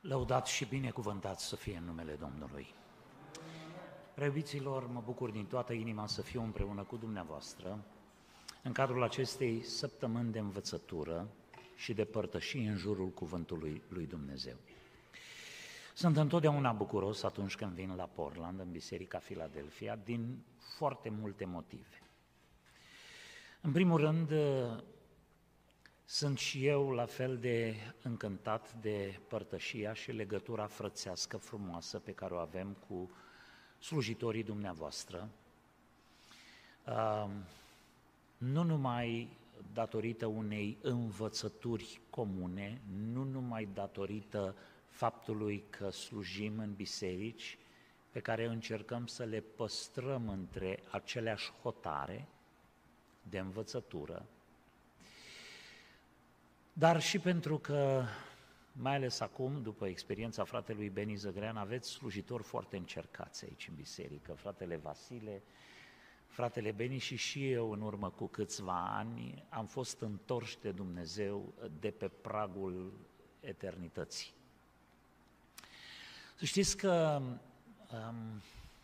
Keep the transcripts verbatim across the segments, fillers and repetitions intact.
Lăudat și binecuvântat să fie în numele Domnului. Preiubiților, mă bucur din toată inima să fiu împreună cu dumneavoastră în cadrul acestei săptămâni de învățătură și de părtășie în jurul cuvântului lui Dumnezeu. Sunt întotdeauna bucuros atunci când vin la Portland, în Biserica Filadelfia, din foarte multe motive. În primul rând, sunt și eu la fel de încântat de părtășia și legătura frățească frumoasă pe care o avem cu slujitorii dumneavoastră, nu numai datorită unei învățături comune, nu numai datorită faptului că slujim în biserici pe care încercăm să le păstrăm între aceleași hotare de învățătură, dar și pentru că, mai ales acum, după experiența fratelui Beni Zăgrean, aveți slujitori foarte încercați aici în biserică, fratele Vasile, fratele Beni și și eu în urmă cu câțiva ani am fost întorși de Dumnezeu de pe pragul eternității. Să știți că um,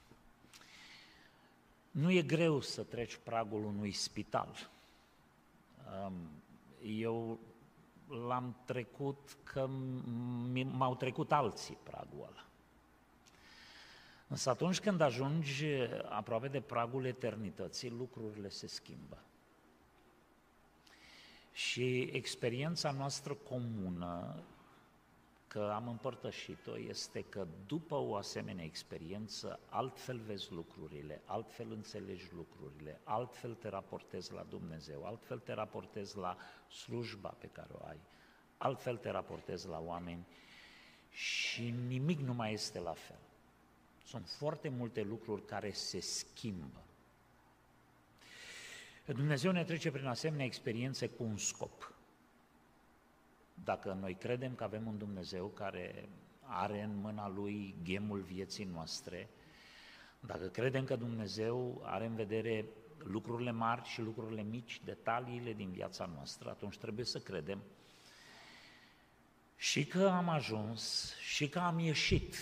nu e greu să treci pragul unui spital. Um, eu l-am trecut că m-au trecut alții pragul ăla. Însă atunci când ajungi aproape de pragul eternității, lucrurile se schimbă. Și experiența noastră comună, că am împărtășit-o, este că după o asemenea experiență, altfel vezi lucrurile, altfel înțelegi lucrurile, altfel te raportezi la Dumnezeu, altfel te raportezi la slujba pe care o ai, altfel te raportezi la oameni și nimic nu mai este la fel. Sunt foarte multe lucruri care se schimbă. Dumnezeu ne trece prin asemenea experiențe cu un scop. Dacă noi credem că avem un Dumnezeu care are în mâna Lui ghemul vieții noastre, dacă credem că Dumnezeu are în vedere lucrurile mari și lucrurile mici, detaliile din viața noastră, atunci trebuie să credem și că am ajuns și că am ieșit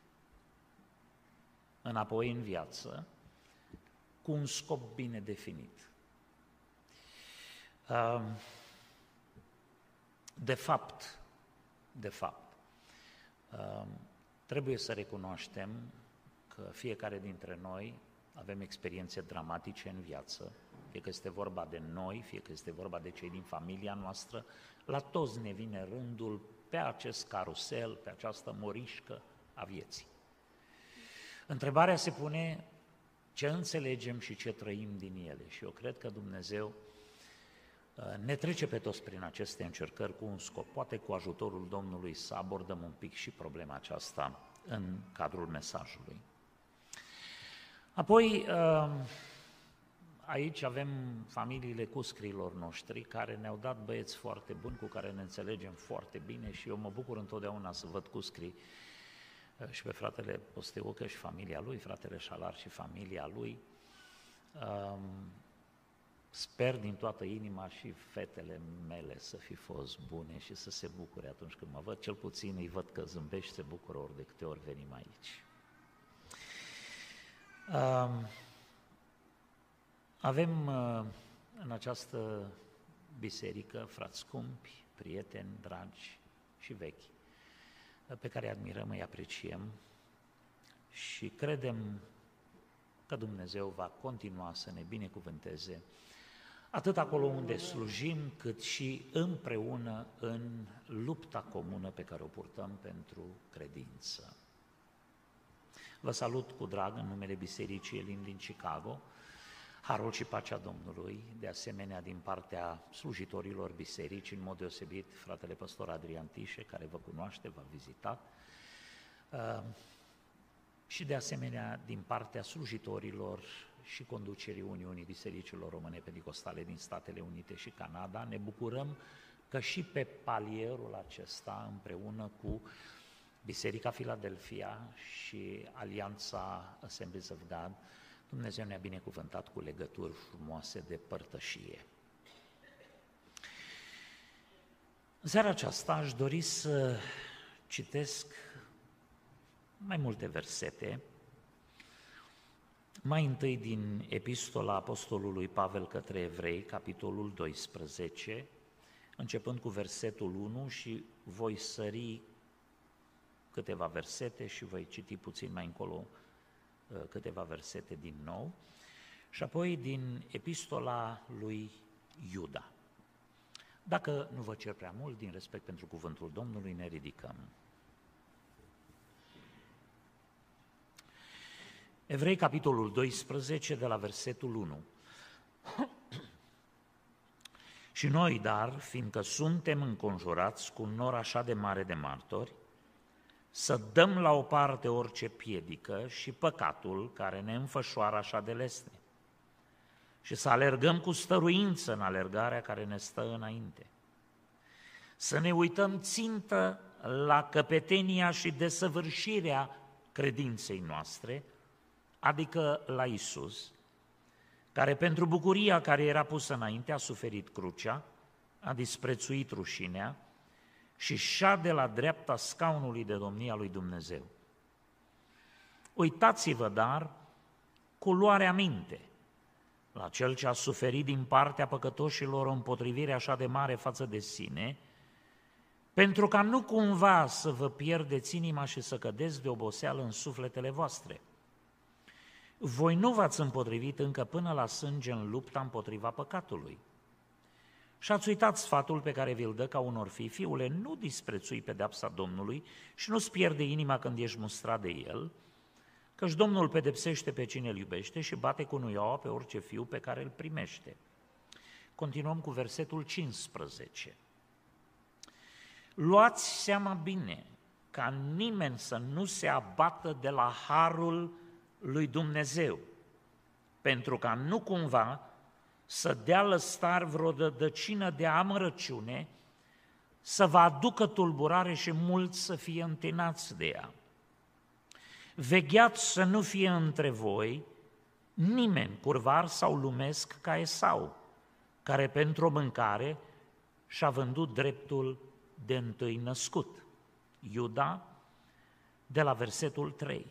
înapoi în viață cu un scop bine definit. De fapt, de fapt, trebuie să recunoaștem că fiecare dintre noi avem experiențe dramatice în viață, fie că este vorba de noi, fie că este vorba de cei din familia noastră, la toți ne vine rândul pe acest carusel, pe această morișcă a vieții. Întrebarea se pune ce înțelegem și ce trăim din ele și eu cred că Dumnezeu ne trece pe toți prin aceste încercări cu un scop, poate cu ajutorul Domnului să abordăm un pic și problema aceasta în cadrul mesajului. Apoi, aici avem familiile cuscrilor noștri care ne-au dat băieți foarte buni, cu care ne înțelegem foarte bine și eu mă bucur întotdeauna să văd cuscrii și pe fratele Posteucă și familia lui, fratele Șalar și familia lui. Sper din toată inima și fetele mele să fi fost bune și să se bucure atunci când mă văd, cel puțin îi văd că zâmbește, se bucură ori de câte ori venim aici. Avem în această biserică frați scumpi, prieteni dragi și vechi, pe care îi admirăm, îi apreciem și credem că Dumnezeu va continua să ne binecuvânteze atât acolo unde slujim, cât și împreună în lupta comună pe care o purtăm pentru credință. Vă salut cu drag în numele Bisericii Elim din Chicago, harul și pacea Domnului, de asemenea din partea slujitorilor bisericii, în mod deosebit fratele păstor Adrian Tișe, care vă cunoaște, v-a vizitat, și de asemenea din partea slujitorilor și conducerii Uniunii Bisericilor Române Penticostale din Statele Unite și Canada. Ne bucurăm că și pe palierul acesta, împreună cu Biserica Filadelfia și Alianța Assemblies of God, Dumnezeu ne-a binecuvântat cu legături frumoase de părtășie. În seara aceasta aș dori să citesc mai multe versete, mai întâi din Epistola Apostolului Pavel către Evrei, capitolul doisprezece, începând cu versetul unu și voi sări câteva versete și voi citi puțin mai încolo câteva versete din nou, și apoi din Epistola lui Iuda. Dacă nu vă cer prea mult, din respect pentru cuvântul Domnului, ne ridicăm. Evrei, capitolul doisprezece, de la versetul unu. Și noi, dar, fiindcă suntem înconjurați cu un nor așa de mare de martori, să dăm la o parte orice piedică și păcatul care ne înfășoară așa de lesne și să alergăm cu stăruință în alergarea care ne stă înainte. Să ne uităm țintă la căpetenia și desăvârșirea credinței noastre, adică la Iisus, care pentru bucuria care era pusă înainte a suferit crucea, a disprețuit rușinea și șade la dreapta scaunului de domnie a lui Dumnezeu. Uitați-vă, dar, cu luare aminte la Cel ce a suferit din partea păcătoșilor o împotrivire așa de mare față de sine, pentru ca nu cumva să vă pierdeți inima și să cădeți de oboseală în sufletele voastre. Voi nu v-ați împotrivit încă până la sânge în lupta împotriva păcatului. Și ați uitat sfatul pe care vi-l dă ca unor fii: fiule, nu disprețui pedeapsa Domnului și nu-ți pierde inima când ești mustrat de El, căci Domnul pedepsește pe cine îl iubește și bate cu nuioaua pe orice fiu pe care îl primește. Continuăm cu versetul cincisprezece. Luați seama bine ca nimeni să nu se abată de la harul lui Dumnezeu, pentru ca nu cumva să dea lăstar vreo dădăcină de amărăciune, să vă aducă tulburare și mulți să fie întinați de ea. Vegheați să nu fie între voi nimeni curvar sau lumesc ca Esau, care pentru o mâncare și-a vândut dreptul de întâi născut. Iuda, de la versetul trei.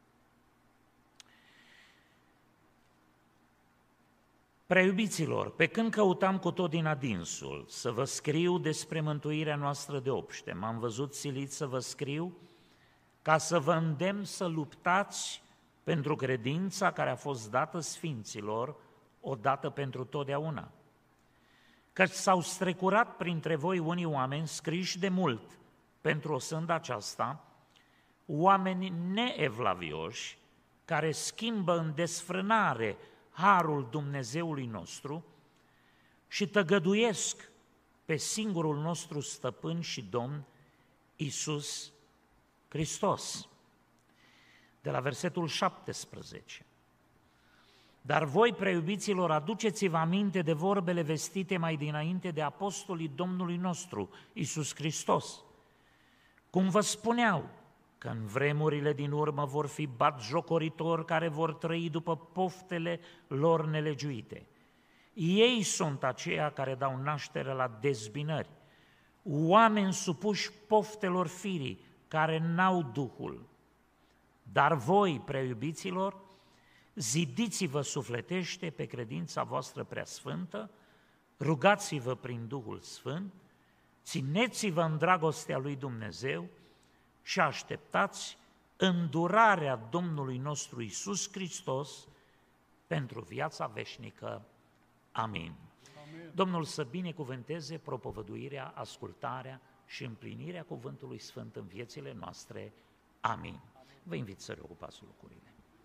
Prea iubiților, pe când căutam cu tot din adinsul să vă scriu despre mântuirea noastră de obște, m-am văzut silit să vă scriu ca să vă îndemn să luptați pentru credința care a fost dată sfinților odată pentru totdeauna. Căci s-au strecurat printre voi unii oameni scriși de mult pentru o sândă aceasta, oameni neevlavioși, care schimbă în desfrânare harul Dumnezeului nostru și tăgăduiesc pe singurul nostru stăpân și Domn, Iisus Hristos. De la versetul șaptesprezece. Dar voi, preiubiților, aduceți-vă aminte de vorbele vestite mai dinainte de apostolii Domnului nostru, Iisus Hristos, cum vă spuneau că în vremurile din urmă vor fi batjocoritori care vor trăi după poftele lor nelegiuite. Ei sunt aceia care dau naștere la dezbinări, oameni supuși poftelor firii, care n-au Duhul. Dar voi, preiubiților, zidiți-vă sufletește pe credința voastră preasfântă, rugați-vă prin Duhul Sfânt, țineți-vă în dragostea lui Dumnezeu și așteptați îndurarea Domnului nostru Iisus Hristos pentru viața veșnică. Amin. Amin. Domnul să binecuvânteze propovăduirea, ascultarea și împlinirea cuvântului Sfânt în viețile noastre. Amin. Vă invit să reocupați locurile.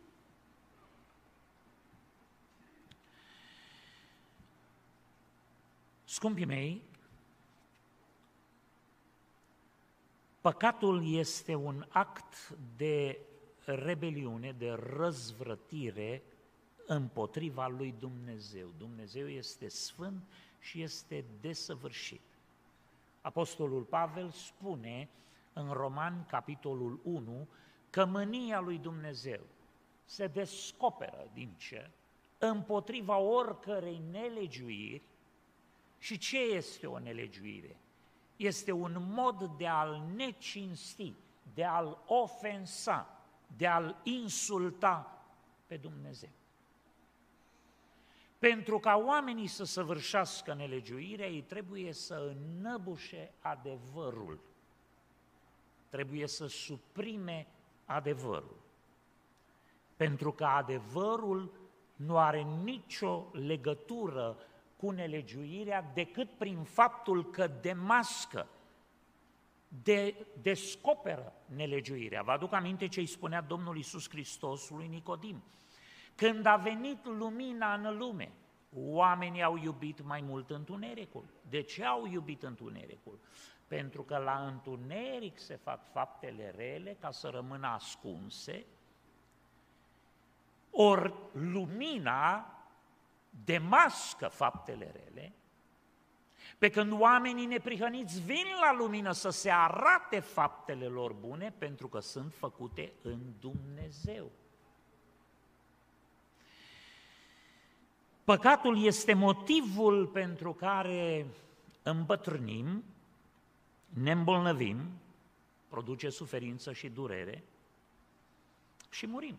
Scumpii mei, păcatul este un act de rebeliune, de răzvrătire împotriva lui Dumnezeu. Dumnezeu este sfânt și este desăvârșit. Apostolul Pavel spune în Romani, capitolul unu, că mânia lui Dumnezeu se descoperă din cer împotriva oricărei nelegiuiri. Și ce este o nelegiuire? este un mod de a-L necinsti, de a-L ofensa, de a-L insulta pe Dumnezeu. Pentru ca oamenii să săvârșească nelegiuirea, ei trebuie să înnăbușe adevărul, trebuie să suprime adevărul, pentru că adevărul nu are nicio legătură cu nelegiuirea decât prin faptul că demască, de, descoperă nelegiuirea. Vă aduc aminte ce îi spunea Domnul Iisus Hristos lui Nicodim. Când a venit lumina în lume, oamenii au iubit mai mult întunericul. De ce au iubit întunericul? Pentru că la întuneric se fac faptele rele ca să rămână ascunse, ori lumina demască faptele rele, pe când oamenii neprihăniți vin la lumină să se arate faptele lor bune, pentru că sunt făcute în Dumnezeu. Păcatul este motivul pentru care îmbătrânim, ne îmbolnăvim, produce suferință și durere și murim.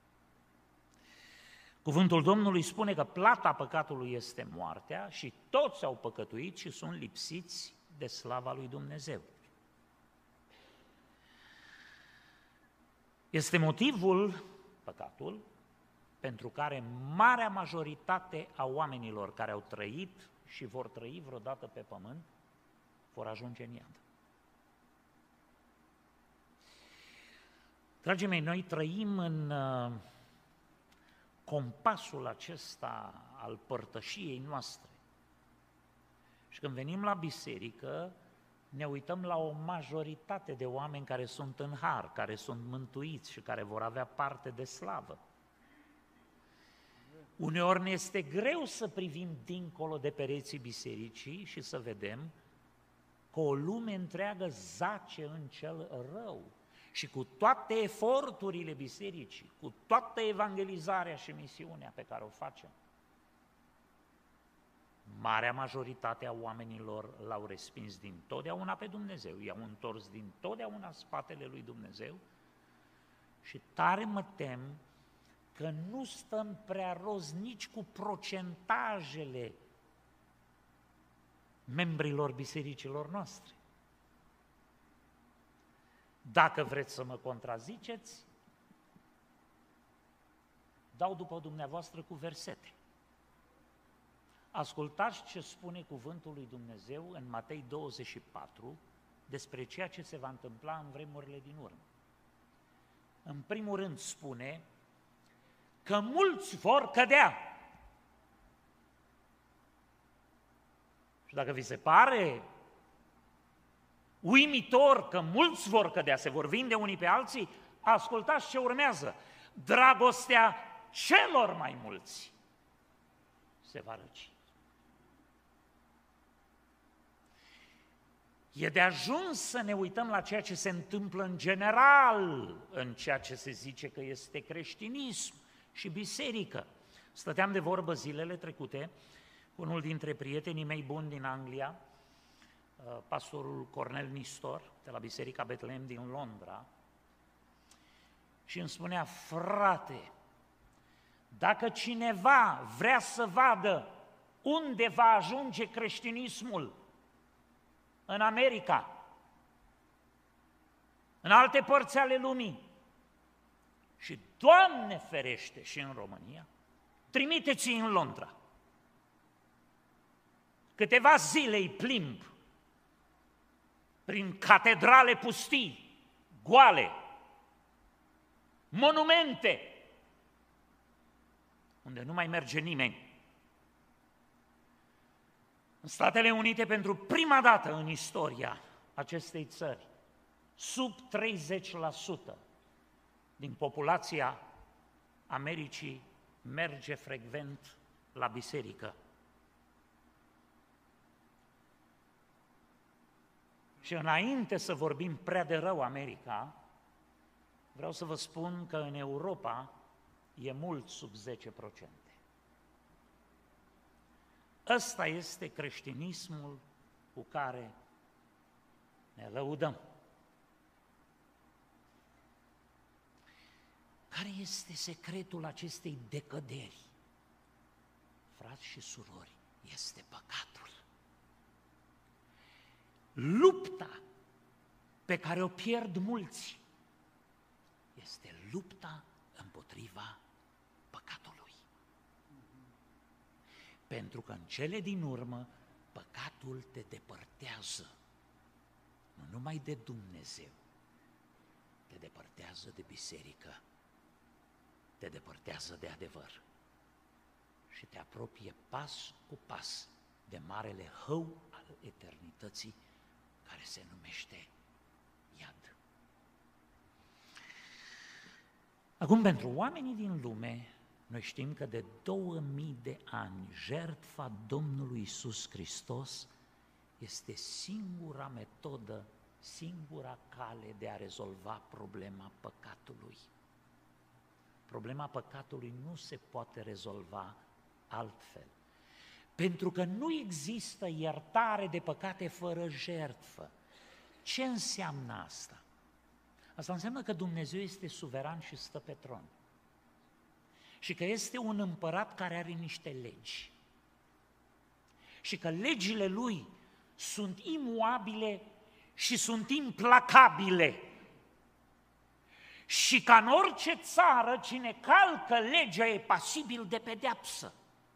Cuvântul Domnului spune că plata păcatului este moartea și toți au păcătuit și sunt lipsiți de slava lui Dumnezeu. Este motivul, păcatul, pentru care marea majoritate a oamenilor care au trăit și vor trăi vreodată pe pământ vor ajunge în iad. Dragii mei, noi trăim în uh, compasul acesta al părtășiei noastre. Și când venim la biserică, ne uităm la o majoritate de oameni care sunt în har, care sunt mântuiți și care vor avea parte de slavă. Uneori ne este greu să privim dincolo de pereții bisericii și să vedem că o lume întreagă zace în cel rău. Și cu toate eforturile bisericii, cu toată evangelizarea și misiunea pe care o facem, marea majoritate a oamenilor l-au respins din totdeauna pe Dumnezeu, i-au întors din totdeauna spatele lui Dumnezeu și tare mă tem că nu stăm prea rost nici cu procentajele membrilor bisericilor noastre. Dacă vreți să mă contraziceți, dau după dumneavoastră cu versete. Ascultați ce spune cuvântul lui Dumnezeu în Matei douăzeci și patru despre ceea ce se va întâmpla în vremurile din urmă. În primul rând spune că mulți vor cădea. Și dacă vi se pare uimitor că mulți vor cădea, se vor vinde unii pe alții, ascultați ce urmează. Dragostea celor mai mulți se va răci. E de ajuns să ne uităm la ceea ce se întâmplă în general, în ceea ce se zice că este creștinism și biserică. Stăteam de vorbă zilele trecute cu unul dintre prietenii mei buni din Anglia, pastorul Cornel Nistor, de la Biserica Betlehem din Londra, și îmi spunea: frate, dacă cineva vrea să vadă unde va ajunge creștinismul, în America, în alte părți ale lumii și, Doamne ferește, și în România, trimiteți-i în Londra. Câteva zile îi plimb prin catedrale pustii, goale, monumente, unde nu mai merge nimeni. În Statele Unite, pentru prima dată în istoria acestei țări, sub treizeci la sută din populația Americii merge frecvent la biserică. Și înainte să vorbim prea de rău America, vreau să vă spun că în Europa e mult sub zece la sută. Ăsta este creștinismul cu care ne lăudăm. Care este secretul acestei decăderi? Frați și surori, este păcatul. Lupta pe care o pierd mulți este lupta împotriva păcatului. Pentru că în cele din urmă păcatul te depărtează, nu numai de Dumnezeu, te depărtează de biserică, te depărtează de adevăr și te apropie pas cu pas de marele hău al eternității care se numește iad. Acum, pentru oamenii din lume, noi știm că de două mii de ani jertfa Domnului Iisus Hristos este singura metodă, singura cale de a rezolva problema păcatului. Problema păcatului nu se poate rezolva altfel, pentru că nu există iertare de păcate fără jertfă. Ce înseamnă asta? Asta înseamnă că Dumnezeu este suveran și stă pe tron și că este un împărat care are niște legi și că legile Lui sunt imuabile și sunt implacabile. Și ca în orice țară, cine calcă legea e pasibil de pedeapsă.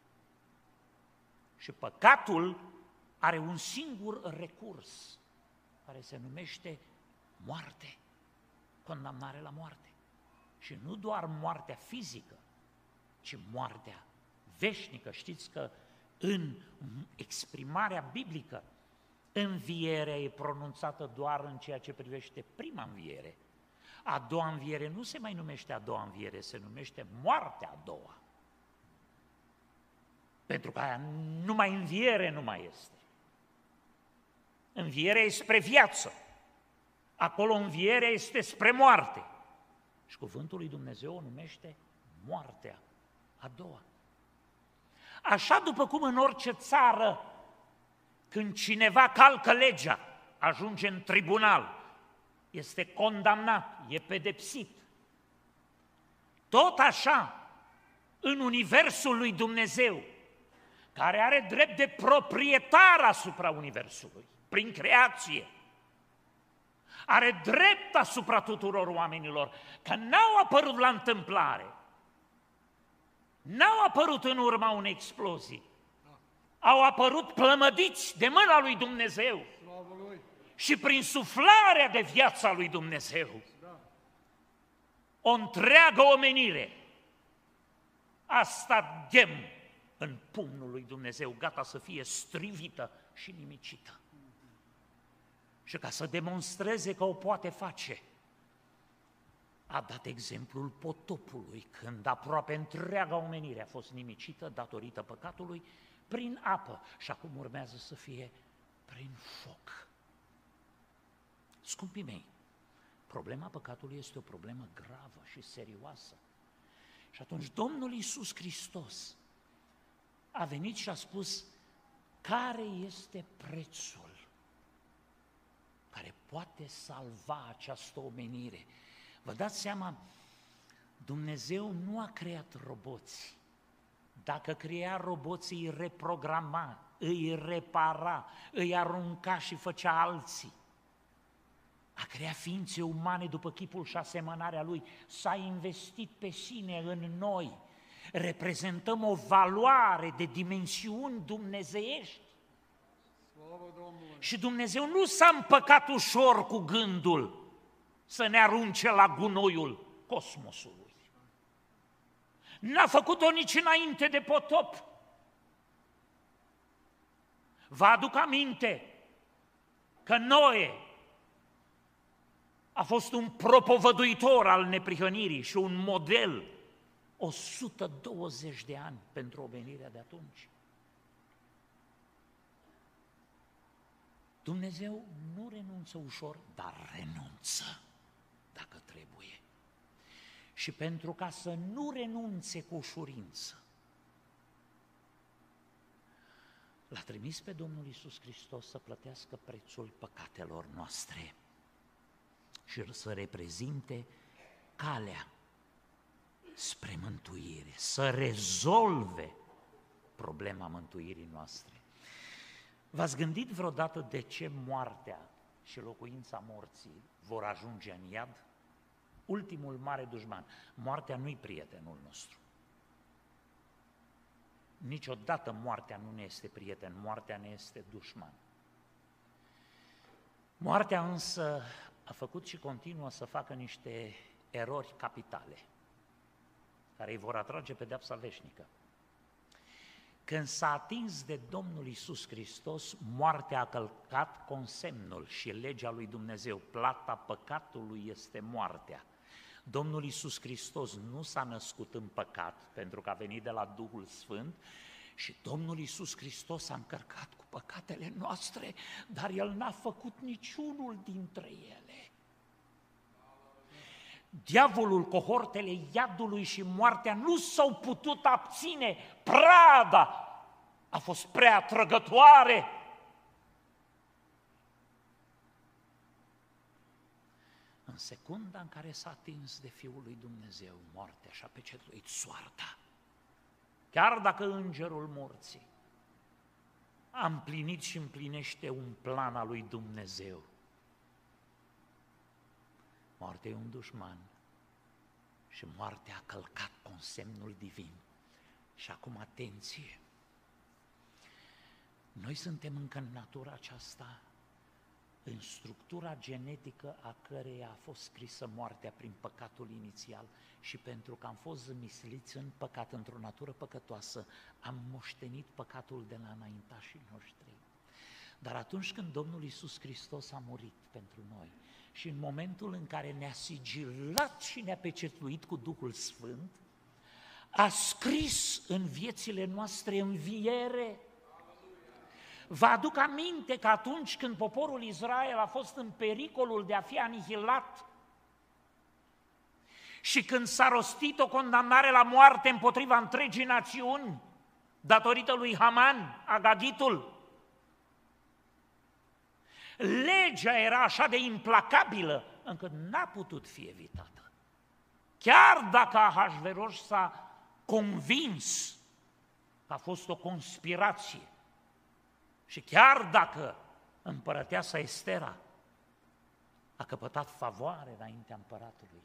Și păcatul are un singur recurs, care se numește moarte, condamnare la moarte. Și nu doar moartea fizică, ci moartea veșnică. Știți că în exprimarea biblică, învierea e pronunțată doar în ceea ce privește prima înviere. A doua înviere nu se mai numește a doua înviere, se numește moartea a doua. Pentru că aia numai înviere nu mai este. Învierea e spre viață. Acolo învierea este spre moarte. Și cuvântul lui Dumnezeu o numește moartea a doua. Așa după cum în orice țară, când cineva calcă legea, ajunge în tribunal, este condamnat, e pedepsit. Tot așa, în universul lui Dumnezeu, care are drept de proprietar asupra universului, prin creație, are drept asupra tuturor oamenilor, că n-au apărut la întâmplare, n-au apărut în urma unei explozii, au apărut plămădiți de mâna lui Dumnezeu și prin suflarea de viața lui Dumnezeu. O întreagă omenire a stat ghem în pumnul lui Dumnezeu, gata să fie strivită și nimicită. Și ca să demonstreze că o poate face, a dat exemplul potopului, când aproape întreaga omenire a fost nimicită datorită păcatului prin apă și acum urmează să fie prin foc. Scumpii mei, problema păcatului este o problemă gravă și serioasă. Și atunci Domnul Iisus Hristos a venit și a spus care este prețul care poate salva această omenire. Vă dați seama, Dumnezeu nu a creat roboți. Dacă crea roboții, îi reprograma, îi repara, îi arunca și făcea alții. A creat ființe umane după chipul și asemănarea Lui, s-a investit pe sine în noi, reprezentăm o valoare de dimensiuni dumnezeiești. Și Dumnezeu nu s-a împăcat ușor cu gândul să ne arunce la gunoiul cosmosului. N-a făcut-o nici înainte de potop. Vă aduc aminte că Noe a fost un propovăduitor al neprihănirii și un model o sută douăzeci de ani pentru omenirea de atunci. Dumnezeu nu renunță ușor, dar renunță dacă trebuie. Și pentru ca să nu renunțe cu ușurință, L-a trimis pe Domnul Iisus Hristos să plătească prețul păcatelor noastre și să reprezinte calea spre mântuire, să rezolve problema mântuirii noastre. V-ați gândit vreodată de ce moartea și locuința morții vor ajunge în iad? Ultimul mare dușman. Moartea nu-i prietenul nostru. Niciodată moartea nu ne este prieten, moartea ne este dușman. Moartea însă a făcut și continuă să facă niște erori capitale, care îi vor atrage pedeapsa veșnică. Când s-a atins de Domnul Iisus Hristos, moartea a călcat consemnul și legea lui Dumnezeu. Plata păcatului este moartea. Domnul Iisus Hristos nu s-a născut în păcat, pentru că a venit de la Duhul Sfânt, și Domnul Iisus Hristos a încărcat cu păcatele noastre, dar El n-a făcut niciunul dintre ele. Diavolul, cohortele iadului și moartea nu s-au putut abține, prada a fost prea atrăgătoare. În secunda în care s-a atins de Fiul lui Dumnezeu, moartea și-a pecetluit soarta. Chiar dacă îngerul morții a împlinit și împlinește un plan al lui Dumnezeu, moartea e un dușman și moartea a călcat consemnul divin. Și acum atenție! Noi suntem încă în natura aceasta, în structura genetică a căreia a fost scrisă moartea prin păcatul inițial, și pentru că am fost zămisliți în păcat, într-o natură păcătoasă, am moștenit păcatul de la înaintașii noștri. Dar atunci când Domnul Iisus Hristos a murit pentru noi și în momentul în care ne-a sigilat și ne-a pecetluit cu Duhul Sfânt, a scris în viețile noastre înviere. Vă aduc aminte că atunci când poporul Israel a fost în pericolul de a fi anihilat și când s-a rostit o condamnare la moarte împotriva întregii națiuni, datorită lui Haman, Agagitul, legea era așa de implacabilă încât n-a putut fi evitată. Chiar dacă Ahasveros s-a convins că a fost o conspirație și chiar dacă împărăteasa Estera a căpătat favoare înaintea împăratului.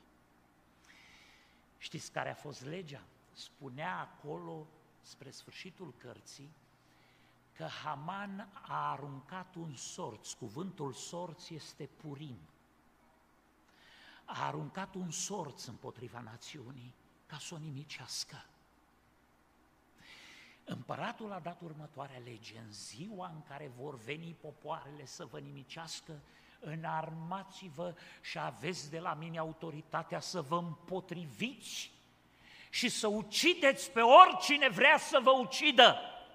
Știți care a fost legea? Spunea acolo, spre sfârșitul cărții, că Haman a aruncat un sorț. Cuvântul sorț este Purim. A aruncat un sorț împotriva națiunii ca să o nimicească. Împăratul a dat următoarea lege: în ziua în care vor veni popoarele să vă nimicească, înarmați-vă și aveți de la mine autoritatea să vă împotriviți și să ucideți pe oricine vrea să vă ucidă.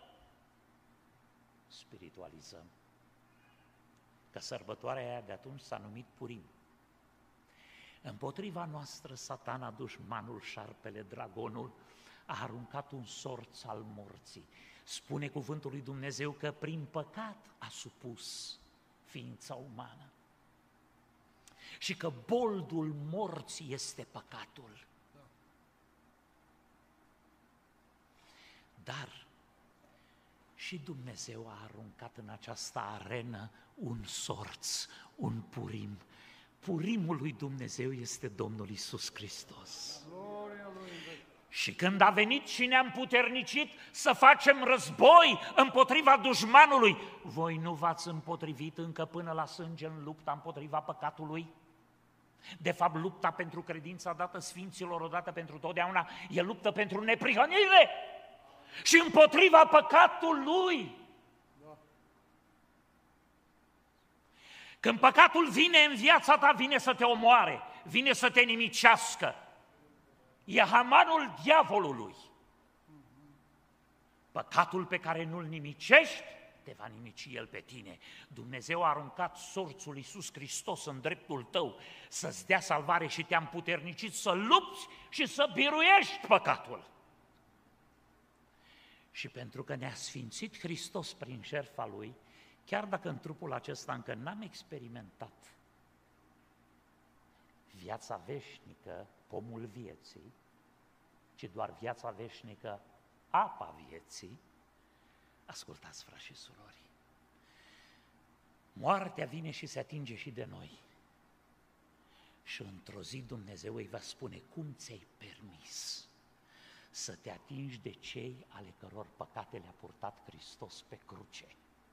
Spiritualizăm că sărbătoarea aia de atunci s-a numit Purim. Împotriva noastră, Satana, dușmanul, șarpele, dragonul, a aruncat un sorț al morții. Spune cuvântul lui Dumnezeu că prin păcat a supus ființa umană și că boldul morții este păcatul. Dar și Dumnezeu a aruncat în această arenă un sorț, un Purim. Purimul lui Dumnezeu este Domnul Iisus Hristos. Și când a venit și ne-a împuternicit să facem război împotriva dușmanului, voi nu v-ați împotrivit încă până la sânge în lupta împotriva păcatului? De fapt, lupta pentru credința dată sfinților odată pentru totdeauna e luptă pentru neprihănire și împotriva păcatului. Când păcatul vine în viața ta, vine să te omoare, vine să te nimicească. E hamanul diavolului. Păcatul pe care nu-l nimicești, te va nimici el pe tine. Dumnezeu a aruncat sorțul Iisus Hristos în dreptul tău să-ți dea salvare și te-a împuternicit să lupți și să biruiești păcatul. Și pentru că ne-a sfințit Hristos prin jertfa Lui, chiar dacă în trupul acesta încă n-am experimentat viața veșnică, pomul vieții, ci doar viața veșnică, apa vieții, ascultați, frați și surori, moartea vine și se atinge și de noi. Și într-o zi Dumnezeu îi va spune: cum ți-ai permis să te atingi de cei ale căror păcate le-a purtat Hristos pe cruce?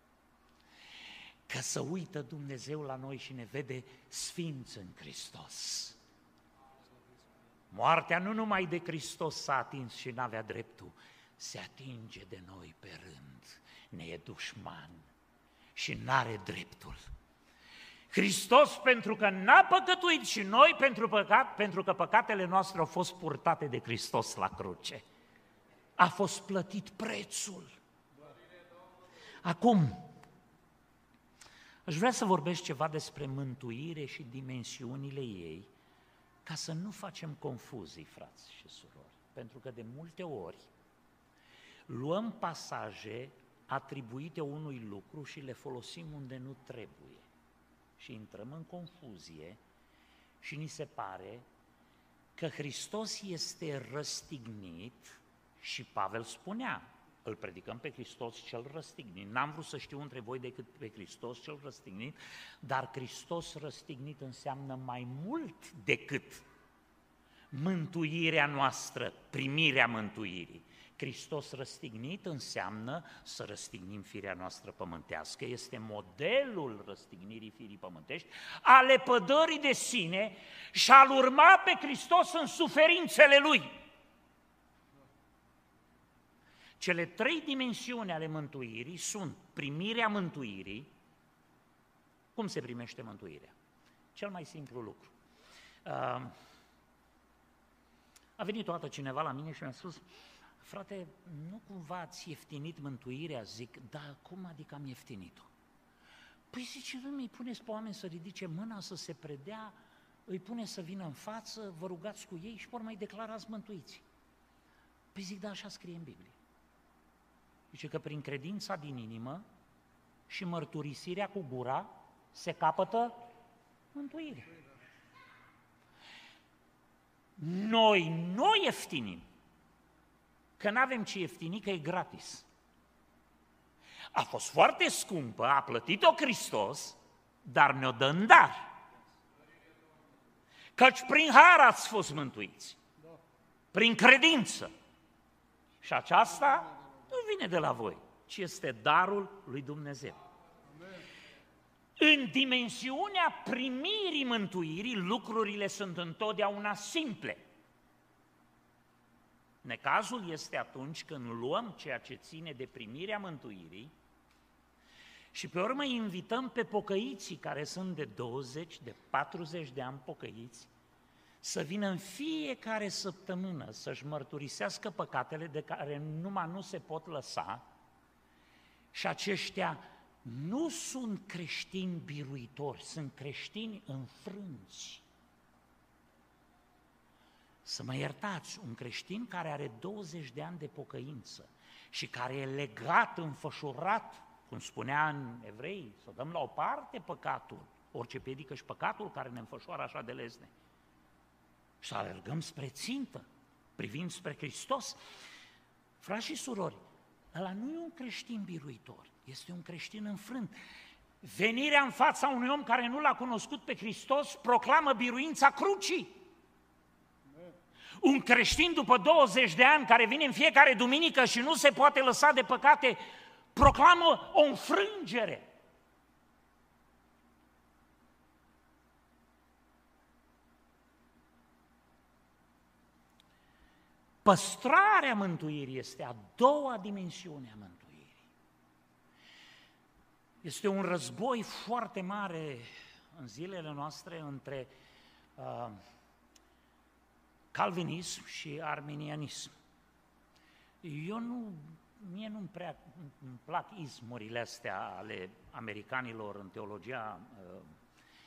Că să uită Dumnezeu la noi și ne vede sfinți în Hristos. Moartea nu numai de Hristos s-a atins și n-avea dreptul, se atinge de noi pe rând, ne e dușman și n-are dreptul. Hristos, pentru că n-a păcătuit, și noi pentru, păcat, pentru că păcatele noastre au fost purtate de Hristos la cruce. A fost plătit prețul. Acum, aș vrea să vorbesc ceva despre mântuire și dimensiunile ei, ca să nu facem confuzii, frați și surori. Pentru că de multe ori luăm pasaje atribuite unui lucru și le folosim unde nu trebuie. Și intrăm în confuzie și ni se pare că Hristos este răstignit și Pavel spunea: îl predicăm pe Hristos cel răstignit. N-am vrut să știu între voi decât pe Hristos cel răstignit, dar Hristos răstignit înseamnă mai mult decât mântuirea noastră, primirea mântuirii. Hristos răstignit înseamnă să răstignim firea noastră pământească, este modelul răstignirii firii pământești, a lepădării de sine și a-L urma pe Hristos în suferințele Lui. Cele trei dimensiuni ale mântuirii sunt primirea mântuirii. Cum se primește mântuirea? Cel mai simplu lucru. A venit o dată cineva la mine și mi-a spus: frate, nu cumva ați ieftinit mântuirea? Zic: da, cum adică am ieftinit-o? Păi zice: nu îi puneți pe oameni să ridice mâna, să se predea, îi puneți să vină în față, vă rugați cu ei și pe urmă îi declarați mântuiți. Păi zic: da, așa scrie în Biblie. Zice că prin credința din inimă și mărturisirea cu gura se capătă mântuirea. Noi nu ieftinim, că n-avem ce ieftini, că e gratis. A fost foarte scumpă, a plătit-o Hristos, dar ne-o dă în dar. Căci prin har ați fost mântuiți, prin credință. Și aceasta nu vine de la voi, ci este darul lui Dumnezeu. În dimensiunea primirii mântuirii, lucrurile sunt întotdeauna simple. Necazul este atunci când luăm ceea ce ține de primirea mântuirii și pe urmă invităm pe pocăiții care sunt de douăzeci, de patruzeci de ani pocăiți să vină în fiecare săptămână să-și mărturisească păcatele de care numai nu se pot lăsa, și aceștia nu sunt creștini biruitori, sunt creștini înfrânți. Să mă iertați, un creștin care are douăzeci de ani de pocăință și care e legat, înfășurat, cum spunea în Evrei, să dăm la o parte păcatul, orice piedică și păcatul care ne înfășoară așa de lezne, și să alergăm spre țintă, privind spre Hristos. Frați și surori, ăla nu e un creștin biruitor, este un creștin înfrânt. Venirea în fața unui om care nu l-a cunoscut pe Hristos proclamă biruința crucii. Un creștin după douăzeci de ani care vine în fiecare duminică și nu se poate lăsa de păcate, proclamă o înfrângere. Păstrarea mântuirii este a doua dimensiune a mântuirii. Este un război foarte mare în zilele noastre între uh, calvinism și arminianism. Eu nu, mie nu-mi prea îmi plac izmurile astea ale americanilor în teologia, uh,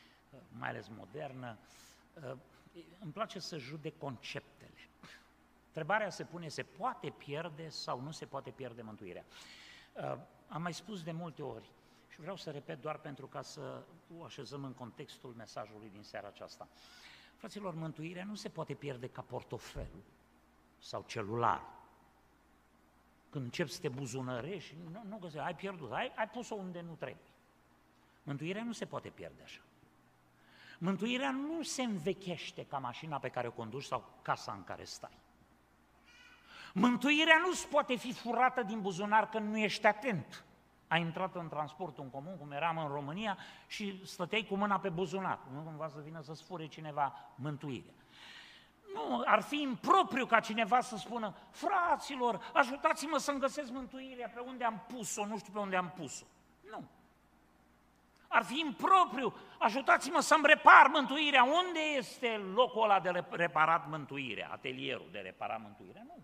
mai ales modernă. Uh, îmi place să judec conceptele. Întrebarea se pune, se poate pierde sau nu se poate pierde mântuirea? Uh, am mai spus de multe ori și vreau să repet doar pentru ca să o așezăm în contextul mesajului din seara aceasta. Fraților, mântuirea nu se poate pierde ca portofel sau celular. Când începi să te buzunărești, nu, nu găsești, ai pierdut, ai, ai pus-o unde nu trebuie. Mântuirea nu se poate pierde așa. Mântuirea nu se învechește ca mașina pe care o conduci sau casa în care stai. Mântuirea nu se poate fi furată din buzunar când nu ești atent. Ai intrat în transportul în comun, cum eram în România, și stăteai cu mâna pe buzunar. Nu cumva să vină să-ți fure cineva mântuirea. Nu, ar fi impropriu ca cineva să spună, fraților, ajutați-mă să-mi găsesc mântuirea pe unde am pus-o, nu știu pe unde am pus-o. Nu. Ar fi impropriu, ajutați-mă să-mi repar mântuirea. Unde este locul ăla de reparat mântuirea, atelierul de reparat mântuirea? Nu.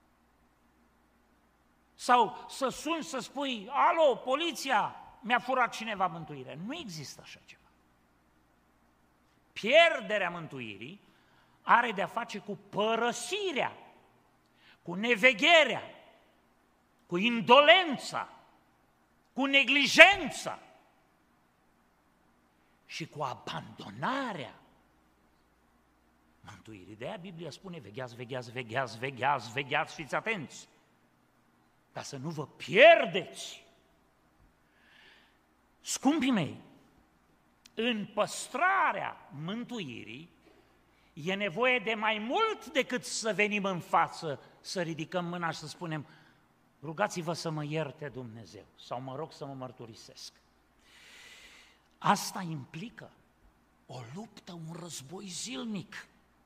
Sau să suni să spui, alo, poliția, mi-a furat cineva mântuirea. Nu există așa ceva. Pierderea mântuirii are de-a face cu părăsirea, cu nevegherea, cu indolența, cu neglijența și cu abandonarea mântuirii. De aia Biblia spune, vegheați, vegheați, vegheați, vegheați, vegheați, fiți atenți, ca să nu vă pierdeți. Scumpii mei, în păstrarea mântuirii e nevoie de mai mult decât să venim în față, să ridicăm mâna și să spunem, rugați-vă să mă ierte Dumnezeu, sau mă rog să mă mărturisesc. Asta implică o luptă, un război zilnic.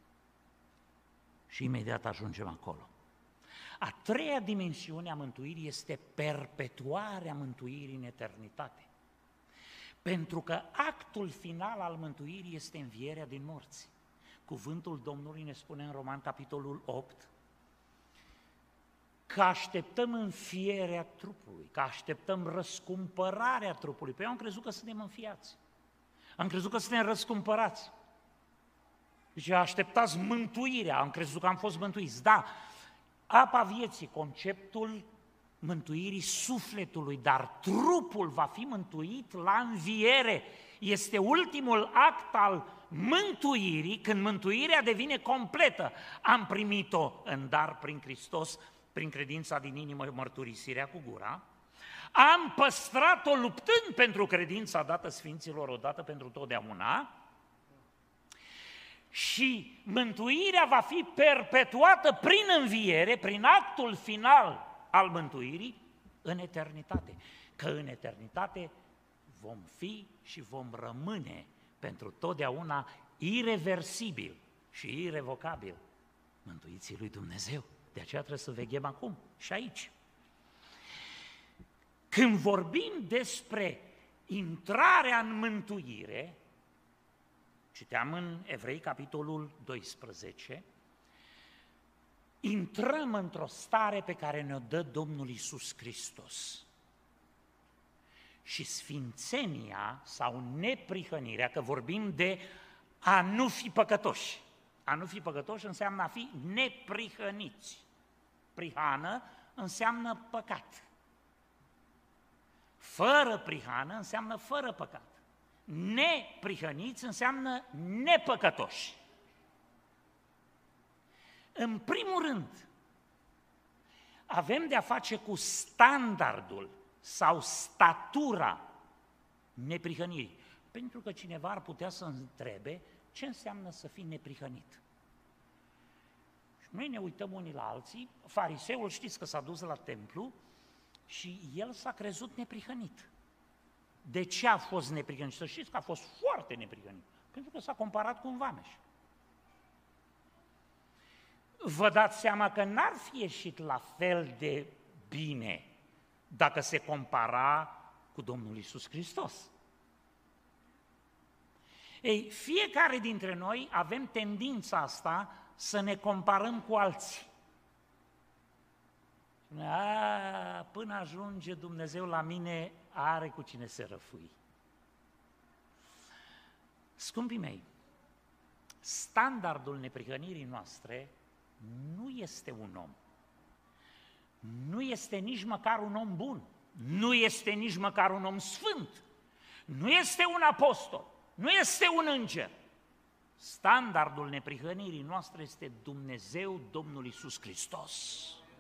Și imediat ajungem acolo. A treia dimensiune a mântuirii este perpetuarea mântuirii în eternitate. Pentru că actul final al mântuirii este învierea din morți. Cuvântul Domnului ne spune în Roman, capitolul opt, că așteptăm înfierea trupului, că așteptăm răscumpărarea trupului. Păi eu am crezut că suntem înfiați. Am crezut că suntem răscumpărați. Deci așteptați mântuirea, am crezut că am fost mântuiți. Da, apa vieții, conceptul mântuirii sufletului, dar trupul va fi mântuit la înviere. Este ultimul act al mântuirii, când mântuirea devine completă. Am primit-o în dar prin Hristos, prin credința din inimă, mărturisirea cu gura. Am păstrat-o luptând pentru credința dată Sfinților odată pentru totdeauna. Și mântuirea va fi perpetuată prin înviere, prin actul final al mântuirii, în eternitate. Că în eternitate vom fi și vom rămâne pentru totdeauna ireversibil și irevocabil mântuiții lui Dumnezeu. De aceea trebuie să veghem acum și aici. Când vorbim despre intrarea în mântuire, citeam în Evrei, capitolul doisprezece, intrăm într-o stare pe care ne-o dă Domnul Iisus Hristos. Și sfințenia sau neprihănirea, că vorbim de a nu fi păcătoși. A nu fi păcătoși înseamnă a fi neprihăniți. Prihană înseamnă păcat. Fără prihană înseamnă fără păcat. Neprihăniți înseamnă nepăcătoși. În primul rând, avem de a face cu standardul sau statura neprihănirii. Pentru că cineva ar putea să întrebe ce înseamnă să fii neprihănit. Și noi ne uităm unii la alții, fariseul știți că s-a dus la templu și el s-a crezut neprihănit. De ce a fost neprihănit? Să știți că a fost foarte neprihănit, pentru că s-a comparat cu un vameș. Vă dați seama că n-ar fi ieșit la fel de bine dacă se compara cu Domnul Iisus Hristos. Ei, fiecare dintre noi avem tendința asta să ne comparăm cu alții. A, până ajunge Dumnezeu la mine, are cu cine se răfui. Scumpii mei, standardul neprihănirii noastre nu este un om. Nu este nici măcar un om bun. Nu este nici măcar un om sfânt. Nu este un apostol. Nu este un înger. Standardul neprihănirii noastre este Dumnezeu, Domnul Iisus Hristos.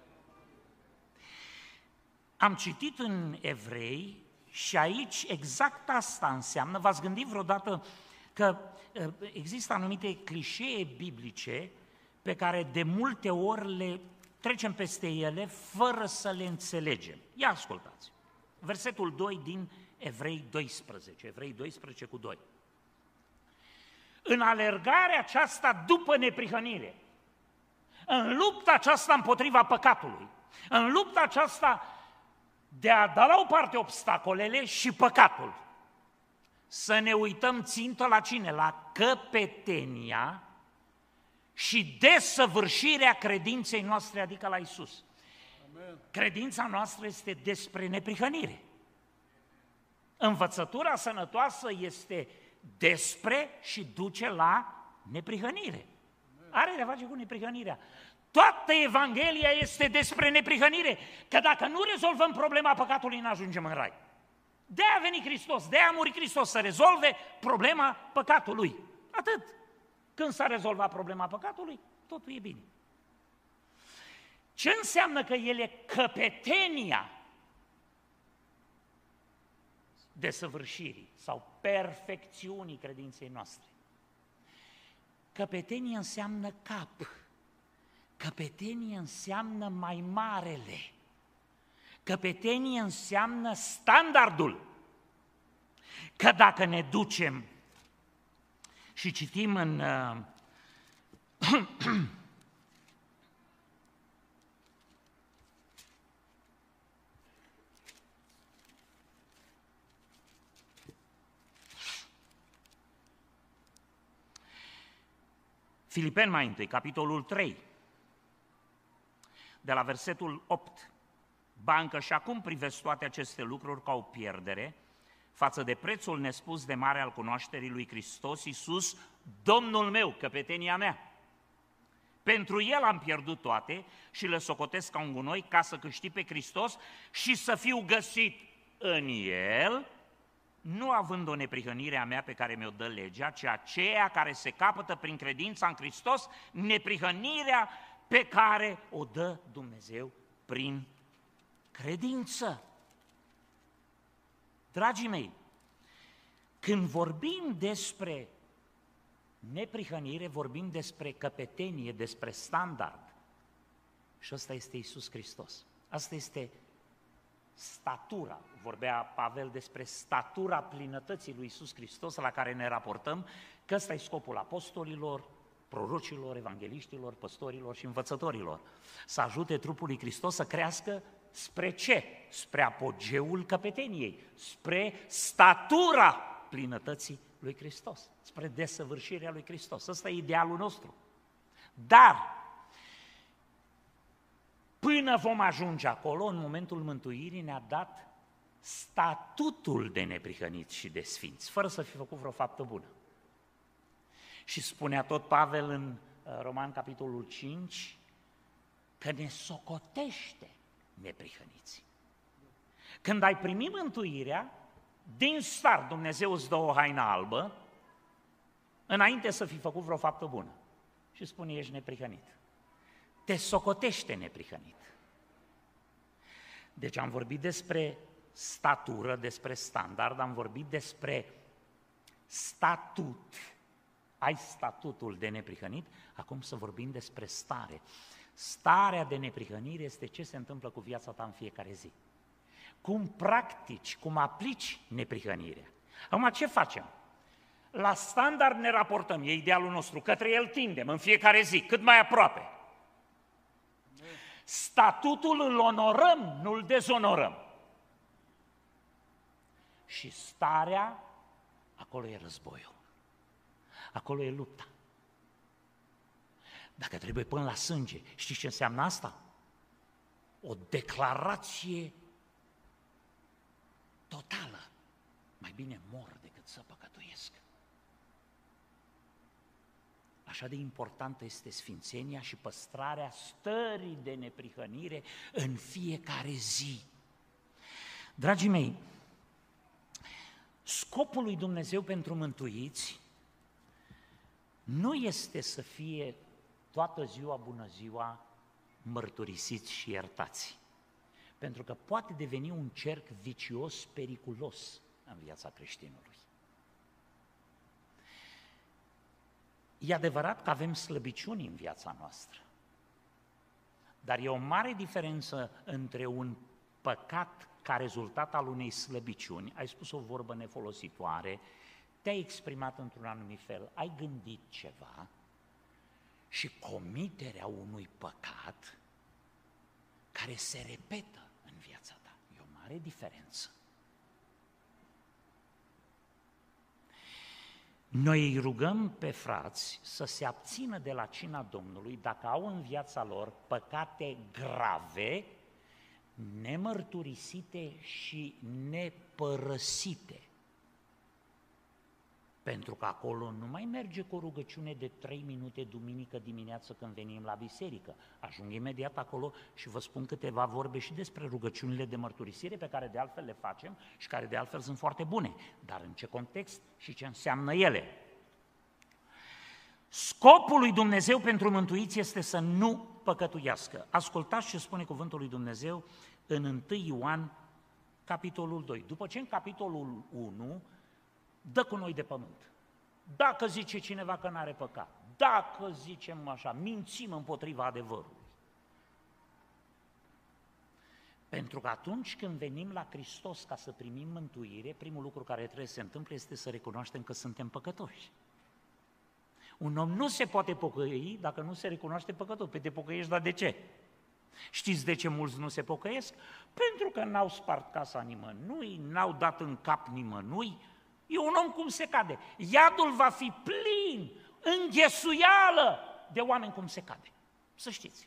Am citit în Evrei și aici exact asta înseamnă. V-ați gândit vreodată că există anumite clișee biblice pe care de multe ori le trecem peste ele fără să le înțelegem. Ia ascultați. Versetul doi din Evrei doisprezece, Evrei doisprezece cu doi. În alergarea aceasta după neprihănire, în lupta aceasta împotriva păcatului, în lupta aceasta de a da la o parte obstacolele și păcatul, să ne uităm țintă la cine? La căpetenia și desăvârșirea credinței noastre, adică la Iisus. Amen. Credința noastră este despre neprihănire. Învățătura sănătoasă este despre și duce la neprihănire. Are de-a face cu neprihănirea. Toată Evanghelia este despre neprihănire, că dacă nu rezolvăm problema păcatului, nu ajungem în rai. De-aia a venit Hristos, de-aia a murit Hristos, să rezolve problema păcatului. Atât. Când s-a rezolvat problema păcatului, totul e bine. Ce înseamnă că el e căpetenia desăvârșirii sau perfecțiunii credinței noastre? Căpetenia înseamnă cap. Căpetenie înseamnă mai marele. Căpetenie înseamnă standardul. Că dacă ne ducem și citim în uh, Filipeni mai întâi, capitolul trei, de la versetul opt. Ba încă și acum privesc toate aceste lucruri ca o pierdere față de prețul nespus de mare al cunoașterii lui Hristos Iisus, Domnul meu, căpetenia mea. Pentru El am pierdut toate și le socotesc ca un gunoi ca să câștig pe Hristos și să fiu găsit în El, nu având o neprihănire a mea pe care mi-o dă legea, ci aceea care se capătă prin credința în Hristos, neprihănirea pe care o dă Dumnezeu prin credință. Dragii mei, când vorbim despre neprihănire, vorbim despre căpetenie, despre standard. Și ăsta este Iisus Hristos. Asta este statura. Vorbea Pavel despre statura plinătății lui Iisus Hristos la care ne raportăm, că ăsta e scopul apostolilor, prorocilor, evangeliștilor, păstorilor și învățătorilor. Să ajute trupul lui Hristos să crească spre ce? Spre apogeul căpeteniei, spre statura plinătății lui Hristos, spre desăvârșirea lui Hristos. Ăsta e idealul nostru. Dar, până vom ajunge acolo, în momentul mântuirii ne-a dat statutul de neprihăniți și de sfinți, fără să fi făcut vreo faptă bună. Și spunea tot Pavel în Roman, capitolul cinci, că ne socotește neprihăniți. Când ai primit mântuirea, din start Dumnezeu îți dă o haină albă, înainte să fi făcut vreo faptă bună. Și spune, ești neprihănit. Te socotește neprihănit. Deci am vorbit despre statură, despre standard, am vorbit despre statut. Ai statutul de neprihănit, acum să vorbim despre stare. Starea de neprihănire este ce se întâmplă cu viața ta în fiecare zi. Cum practici, cum aplici neprihănirea. Acum ce facem? La standard ne raportăm, e idealul nostru, către el tindem în fiecare zi, cât mai aproape. Statutul îl onorăm, nu îl dezonorăm. Și starea, acolo e războiul. Acolo e lupta. Dacă trebuie până la sânge, știți ce înseamnă asta? O declarație totală. Mai bine mor decât să păcătuiesc. Așa de importantă este sfințenia și păstrarea stării de neprihănire în fiecare zi. Dragii mei, scopul lui Dumnezeu pentru mântuiți nu este să fie toată ziua, bună ziua, mărturisiți și iertați. Pentru că poate deveni un cerc vicios, periculos în viața creștinului. E adevărat că avem slăbiciuni în viața noastră, dar e o mare diferență între un păcat ca rezultat al unei slăbiciuni, ai spus o vorbă nefolositoare, te-ai exprimat într-un anumit fel, ai gândit ceva, și comiterea unui păcat care se repetă în viața ta. E o mare diferență. Noi îi rugăm pe frați să se abțină de la cina Domnului dacă au în viața lor păcate grave, nemărturisite și nepărăsite. Pentru că acolo nu mai merge cu o rugăciune de trei minute duminică dimineață când venim la biserică. Ajung imediat acolo și vă spun câteva vorbe și despre rugăciunile de mărturisire pe care de altfel le facem și care de altfel sunt foarte bune. Dar în ce context și ce înseamnă ele? Scopul lui Dumnezeu pentru mântuiți este să nu păcătuiască. Ascultați ce spune cuvântul lui Dumnezeu în întâi Ioan, capitolul doi. După ce în capitolul unu dă cu noi de pământ. Dacă zice cineva că n-are păcat, dacă zicem așa, mințim împotriva adevărului. Pentru că atunci când venim la Hristos ca să primim mântuire, primul lucru care trebuie să se întâmple este să recunoaștem că suntem păcătoși. Un om nu se poate pocăi dacă nu se recunoaște păcătos. Păi te pocăiești, dar de ce? Știți de ce mulți nu se pocăiesc? Pentru că n-au spart casa nimănui, n-au dat în cap nimănui. E un om cum se cade. Iadul va fi plin, înghesuială de oameni cum se cade. Să știți.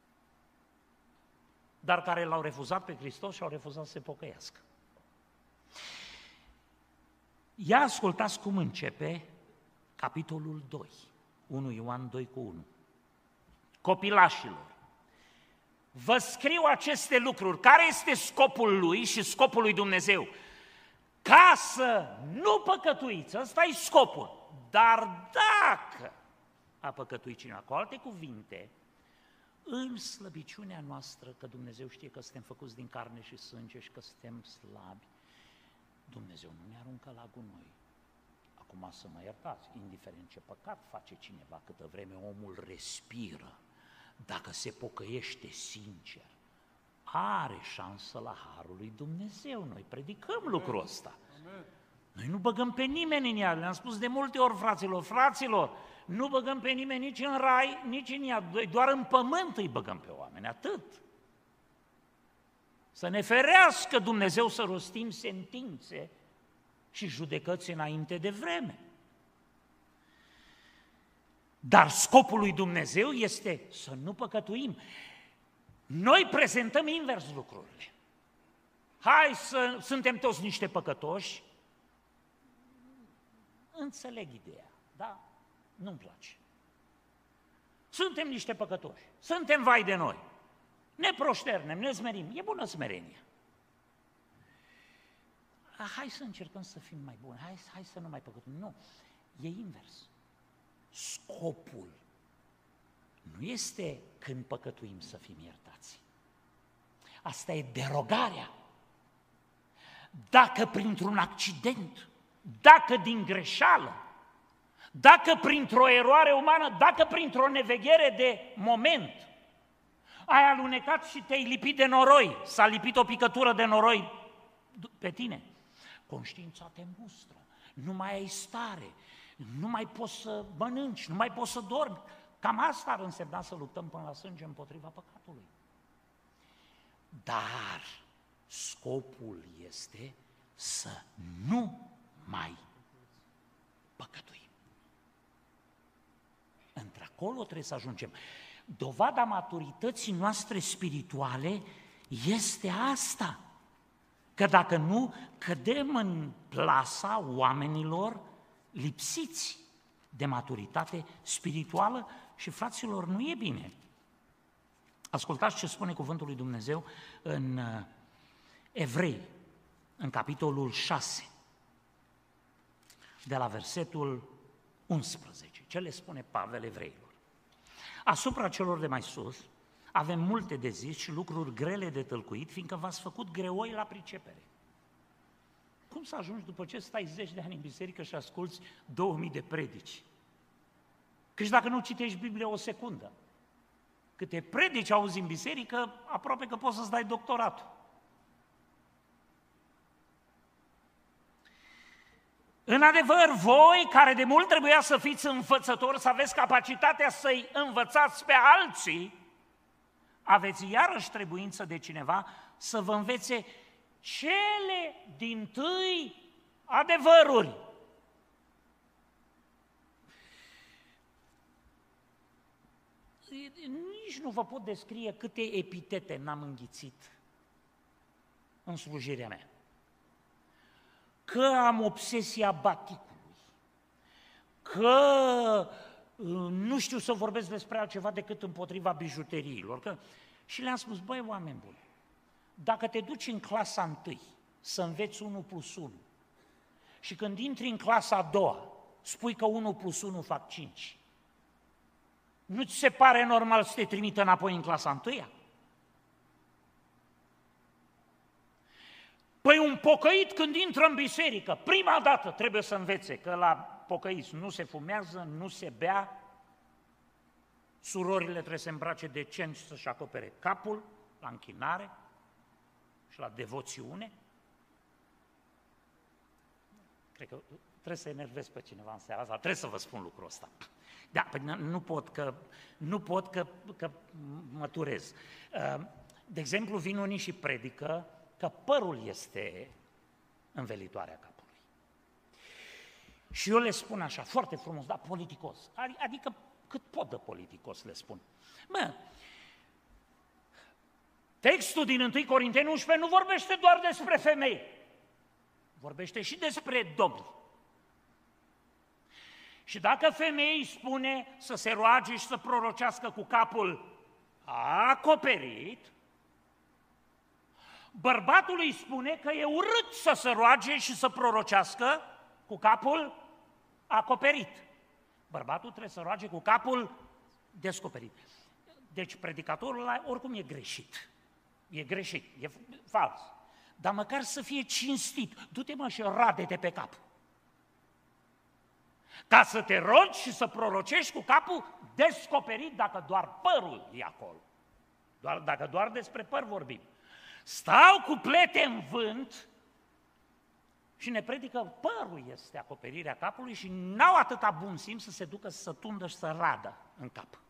Dar care l-au refuzat pe Hristos și au refuzat să se pocăiască. Ia ascultați cum începe capitolul doi, unu Ioan doi cu unu. Copilașilor, vă scriu aceste lucruri. Care este scopul lui și scopul lui Dumnezeu? Ca să nu păcătuiți, ăsta e scopul. Dar dacă a păcătuit cineva, cu alte cuvinte, în slăbiciunea noastră, că Dumnezeu știe că suntem făcuți din carne și sânge și că suntem slabi, Dumnezeu nu ne aruncă la gunoi. Acum să mă iertați, indiferent ce păcat face cineva, câtă vreme omul respiră, dacă se pocăiește sincer, are șansă la harul lui Dumnezeu. Noi predicăm lucrul ăsta. Noi nu băgăm pe nimeni în ea. Le-am spus de multe ori fraților, fraților, nu băgăm pe nimeni nici în rai, nici în ea, doar în pământ îi băgăm pe oameni, atât. Să ne ferească Dumnezeu să rostim sentințe și judecăți înainte de vreme. Dar scopul lui Dumnezeu este să nu păcătuim. Noi prezentăm invers lucrurile. Hai să suntem toți niște păcătoși. Înțeleg ideea, da? Nu-mi place. Suntem niște păcătoși, suntem vai de noi. Ne proșternem, ne smerim, e bună smerenia. Hai să încercăm să fim mai buni, hai, hai să nu mai păcătuim. Nu, e invers. Scopul nu este când păcătuim să fim iertați. Asta e derogarea. Dacă printr-un accident, dacă din greșeală, dacă printr-o eroare umană, dacă printr-o neveghere de moment, ai alunecat și te-ai lipit de noroi, s-a lipit o picătură de noroi pe tine, conștiința te mustră, nu mai ai stare, nu mai poți să mănânci, nu mai poți să dormi. Cam asta ar însemna să luptăm până la sânge împotriva păcatului. Dar scopul este să nu mai păcătuim. Într-acolo trebuie să ajungem. Dovada maturității noastre spirituale este asta, că dacă nu, cădem în plasa oamenilor lipsiți de maturitate spirituală și, fraților, nu e bine. Ascultați ce spune cuvântul lui Dumnezeu în Evrei, în capitolul șase, de la versetul unsprezece. Ce le spune Pavel evreilor? Asupra celor de mai sus avem multe de zis și lucruri grele de tălcuit, fiindcă v-ați făcut greoi la pricepere. Cum să ajungi după ce stai zeci de ani în biserică și asculți două mii de predici? Căci dacă nu citești Biblia o secundă, câte predici auzi în biserică, aproape că poți să-ți dai doctoratul. În adevăr, voi, care de mult trebuia să fiți învățători, să aveți capacitatea să-i învățați pe alții, aveți iarăși trebuință de cineva să vă învețe cele dintâi adevăruri. Nici nu vă pot descrie câte epitete n-am înghițit în slujirea mea. Că am obsesia baticului, că nu știu să vorbesc despre altceva decât împotriva bijuteriilor. Că... Și le-am spus, băi, oameni buni, dacă te duci în clasa întâi să înveți unu plus unu și când intri în clasa a doua spui că unu plus unu fac cinci, nu ți se pare normal să te trimită înapoi în clasa întâia? Păi un pocăit când intră în biserică, prima dată trebuie să învețe că la pocăiți nu se fumează, nu se bea, surorile trebuie să se îmbrace decent și să-și acopere capul la închinare și la devoțiune. Cred că trebuie să enervez pe cineva în seara asta, trebuie să vă spun lucrul ăsta. Da, păi nu pot că, nu pot că, că mă turez. De exemplu, vin unii și predică că părul este învelitoarea capului. Și eu le spun așa, foarte frumos, dar politicos, adică cât pot de politicos le spun. Mă, textul din întâi Corinteni unsprezece nu vorbește doar despre femei, vorbește și despre domni. Și dacă femeii spune să se roage și să prorocească cu capul acoperit, bărbatul îi spune că e urât să se roage și să prorocească cu capul acoperit. Bărbatul trebuie să roage cu capul descoperit. Deci predicatorul ăla oricum e greșit. E greșit, e fals. Dar măcar să fie cinstit. Du-te mă și rade-te pe cap. Ca să te rogi și să prorocești cu capul descoperit dacă doar părul e acolo. Doar, dacă doar despre păr vorbim. Stau cu plete în vânt și ne predică părul este acoperirea capului și n-au atâta bun simț să se ducă să tundă și să radă în cap.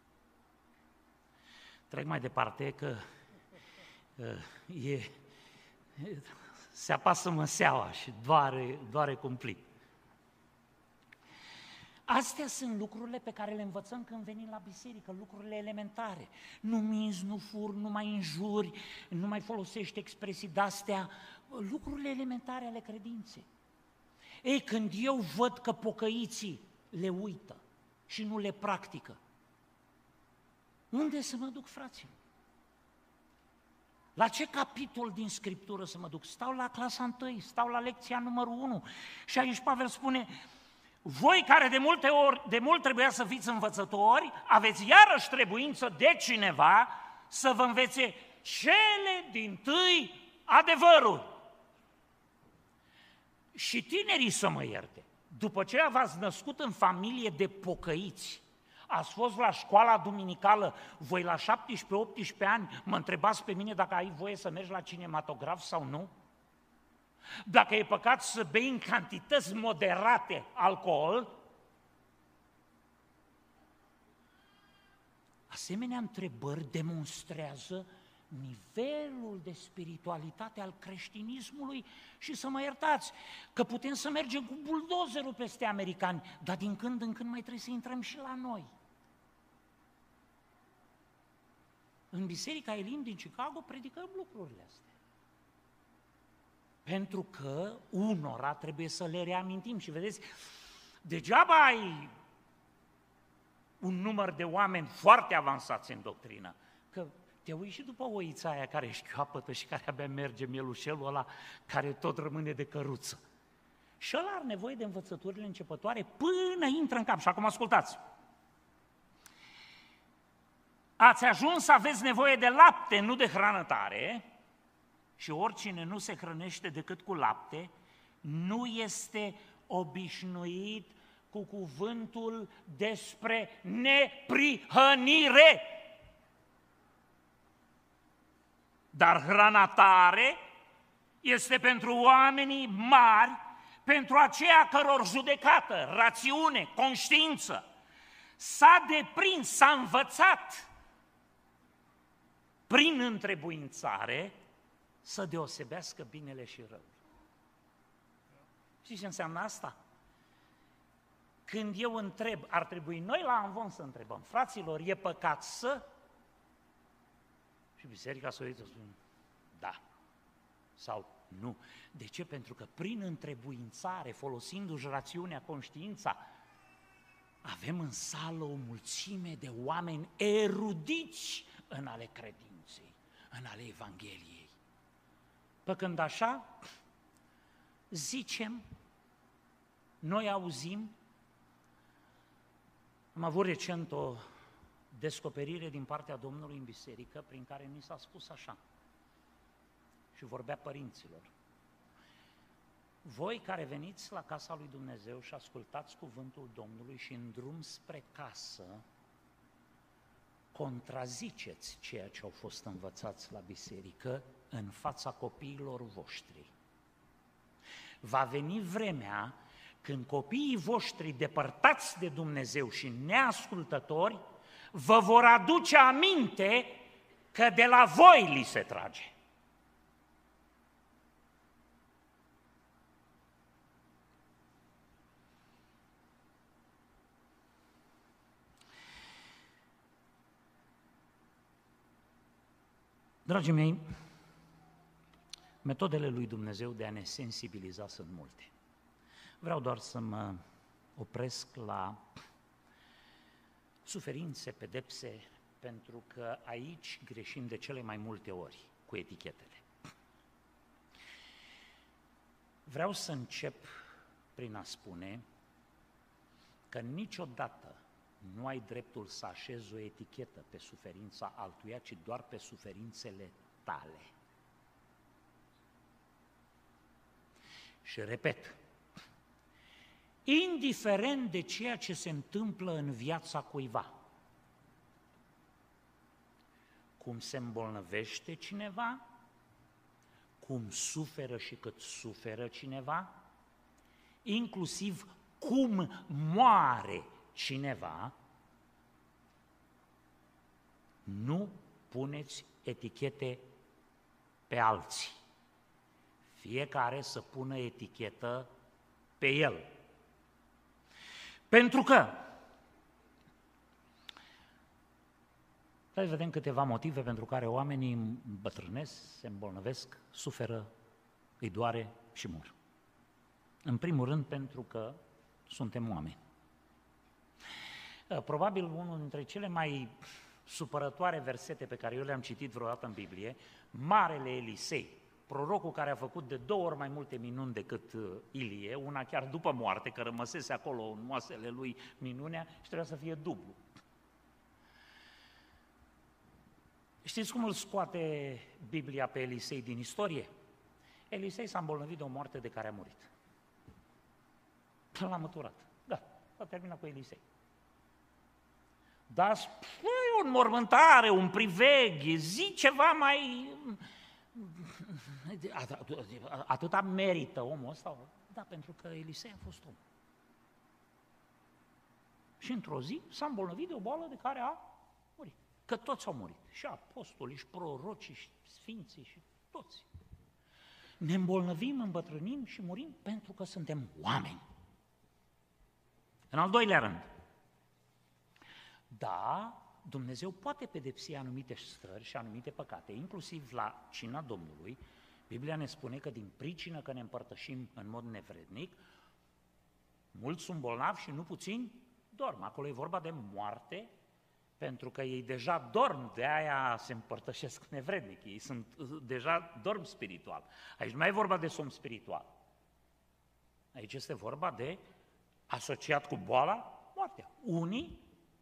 Trec mai departe că uh, e, se apasă măseaua și doare, doare cumplit. Astea sunt lucrurile pe care le învățăm când venim la biserică, lucrurile elementare. Nu minți, nu furi, nu mai înjuri, nu mai folosești expresii de-astea, lucrurile elementare ale credinței. Ei, când eu văd că pocăiții le uită și nu le practică, unde să mă duc, fraților? La ce capitol din Scriptură să mă duc? Stau la clasa întâi, stau la lecția numărul unu și aici Pavel spune: voi care de multe ori, de mult trebuia să fiți învățători, aveți iarăși trebuință de cineva să vă învețe cele dintâi adevăruri. Și tinerii să mă ierte, după ce v-ați născut în familie de pocăiți, ați fost la școala duminicală, voi la șaptesprezece-optsprezece ani mă întrebați pe mine dacă ai voie să mergi la cinematograf sau nu? Dacă e păcat să bei în cantități moderate alcool, asemenea întrebări demonstrează nivelul de spiritualitate al creștinismului și să mă iertați că putem să mergem cu buldozerul peste americani, dar din când în când mai trebuie să intrăm și la noi. În Biserica Elim din Chicago predicăm lucrurile astea. Pentru că unora trebuie să le reamintim și vedeți, degeaba ai un număr de oameni foarte avansați în doctrină, că te uiți și după oița aia care își șchioapătă și care abia merge, mielușelul ăla care tot rămâne de căruță. Și ăla are nevoie de învățăturile începătoare până intră în cap. Și acum ascultați. Ați ajuns să aveți nevoie de lapte, nu de hrană tare, și oricine nu se hrănește decât cu lapte, nu este obișnuit cu cuvântul despre neprihănire. Dar hrana tare este pentru oamenii mari, pentru aceia căror judecată, rațiune, conștiință s-a deprins, s-a învățat prin întrebuințare să deosebească binele și răul. Știți ce înseamnă asta? Când eu întreb, ar trebui noi la Amvon să întrebăm, fraților, e păcat să? Și biserica să uită, spune, da sau nu. De ce? Pentru că prin întrebuințare, folosindu-și rațiunea, conștiința, avem în sală o mulțime de oameni erudiți în ale credinței, în ale Evangheliei. Pe când așa, zicem, noi auzim, am avut recent o descoperire din partea Domnului în biserică, prin care mi s-a spus așa, și vorbea părinților: voi care veniți la casa lui Dumnezeu și ascultați cuvântul Domnului și în drum spre casă contraziceți ceea ce au fost învățați la biserică în fața copiilor voștri. Va veni vremea când copiii voștri depărtați de Dumnezeu și neascultători vă vor aduce aminte că de la voi li se trage. Dragii mei, metodele lui Dumnezeu de a ne sensibiliza sunt multe. Vreau doar să mă opresc la suferințe, pedepse, pentru că aici greșim de cele mai multe ori cu etichetele. Vreau să încep prin a spune că niciodată nu ai dreptul să așezi o etichetă pe suferința altuia, ci doar pe suferințele tale. Și repet, indiferent de ceea ce se întâmplă în viața cuiva, cum se îmbolnăvește cineva, cum suferă și cât suferă cineva, inclusiv cum moare cineva, nu puneți etichete pe alții. Fiecare să pună etichetă pe el. Pentru că, hai să vedem câteva motive pentru care oamenii îmbătrânesc, se îmbolnăvesc, suferă, îi doare și mor. În primul rând pentru că suntem oameni. Probabil unul dintre cele mai supărătoare versete pe care eu le-am citit vreodată în Biblie, Marele Elisei, prorocul care a făcut de două ori mai multe minuni decât Ilie, una chiar după moarte, că rămăsese acolo în moasele lui minunea și trebuia să fie dublu. Știți cum îl scoate Biblia pe Elisei din istorie? Elisei s-a îmbolnăvit de o moarte de care a murit. L-a măturat. Da, s-a terminat cu Elisei. Dar o înmormântare, un priveghe, zi ceva mai... Atâta merită omul ăsta? Da, pentru că Elisei a fost om. Și într-o zi s-a îmbolnăvit de o boală de care a murit. Că toți au murit. Și apostolii, și prorocii, și sfinții, și toți. Ne îmbolnăvim, îmbătrânim și murim pentru că suntem oameni. În al doilea rând, da, Dumnezeu poate pedepsi anumite stări și anumite păcate, inclusiv la cina Domnului. Biblia ne spune că din pricină că ne împărtășim în mod nevrednic, mulți sunt bolnavi și nu puțini dorm. Acolo e vorba de moarte, pentru că ei deja dorm, de aia se împărtășesc nevrednic, ei sunt, deja dorm spiritual. Aici nu mai e vorba de somn spiritual. Aici este vorba de asociat cu boala, moartea. Unii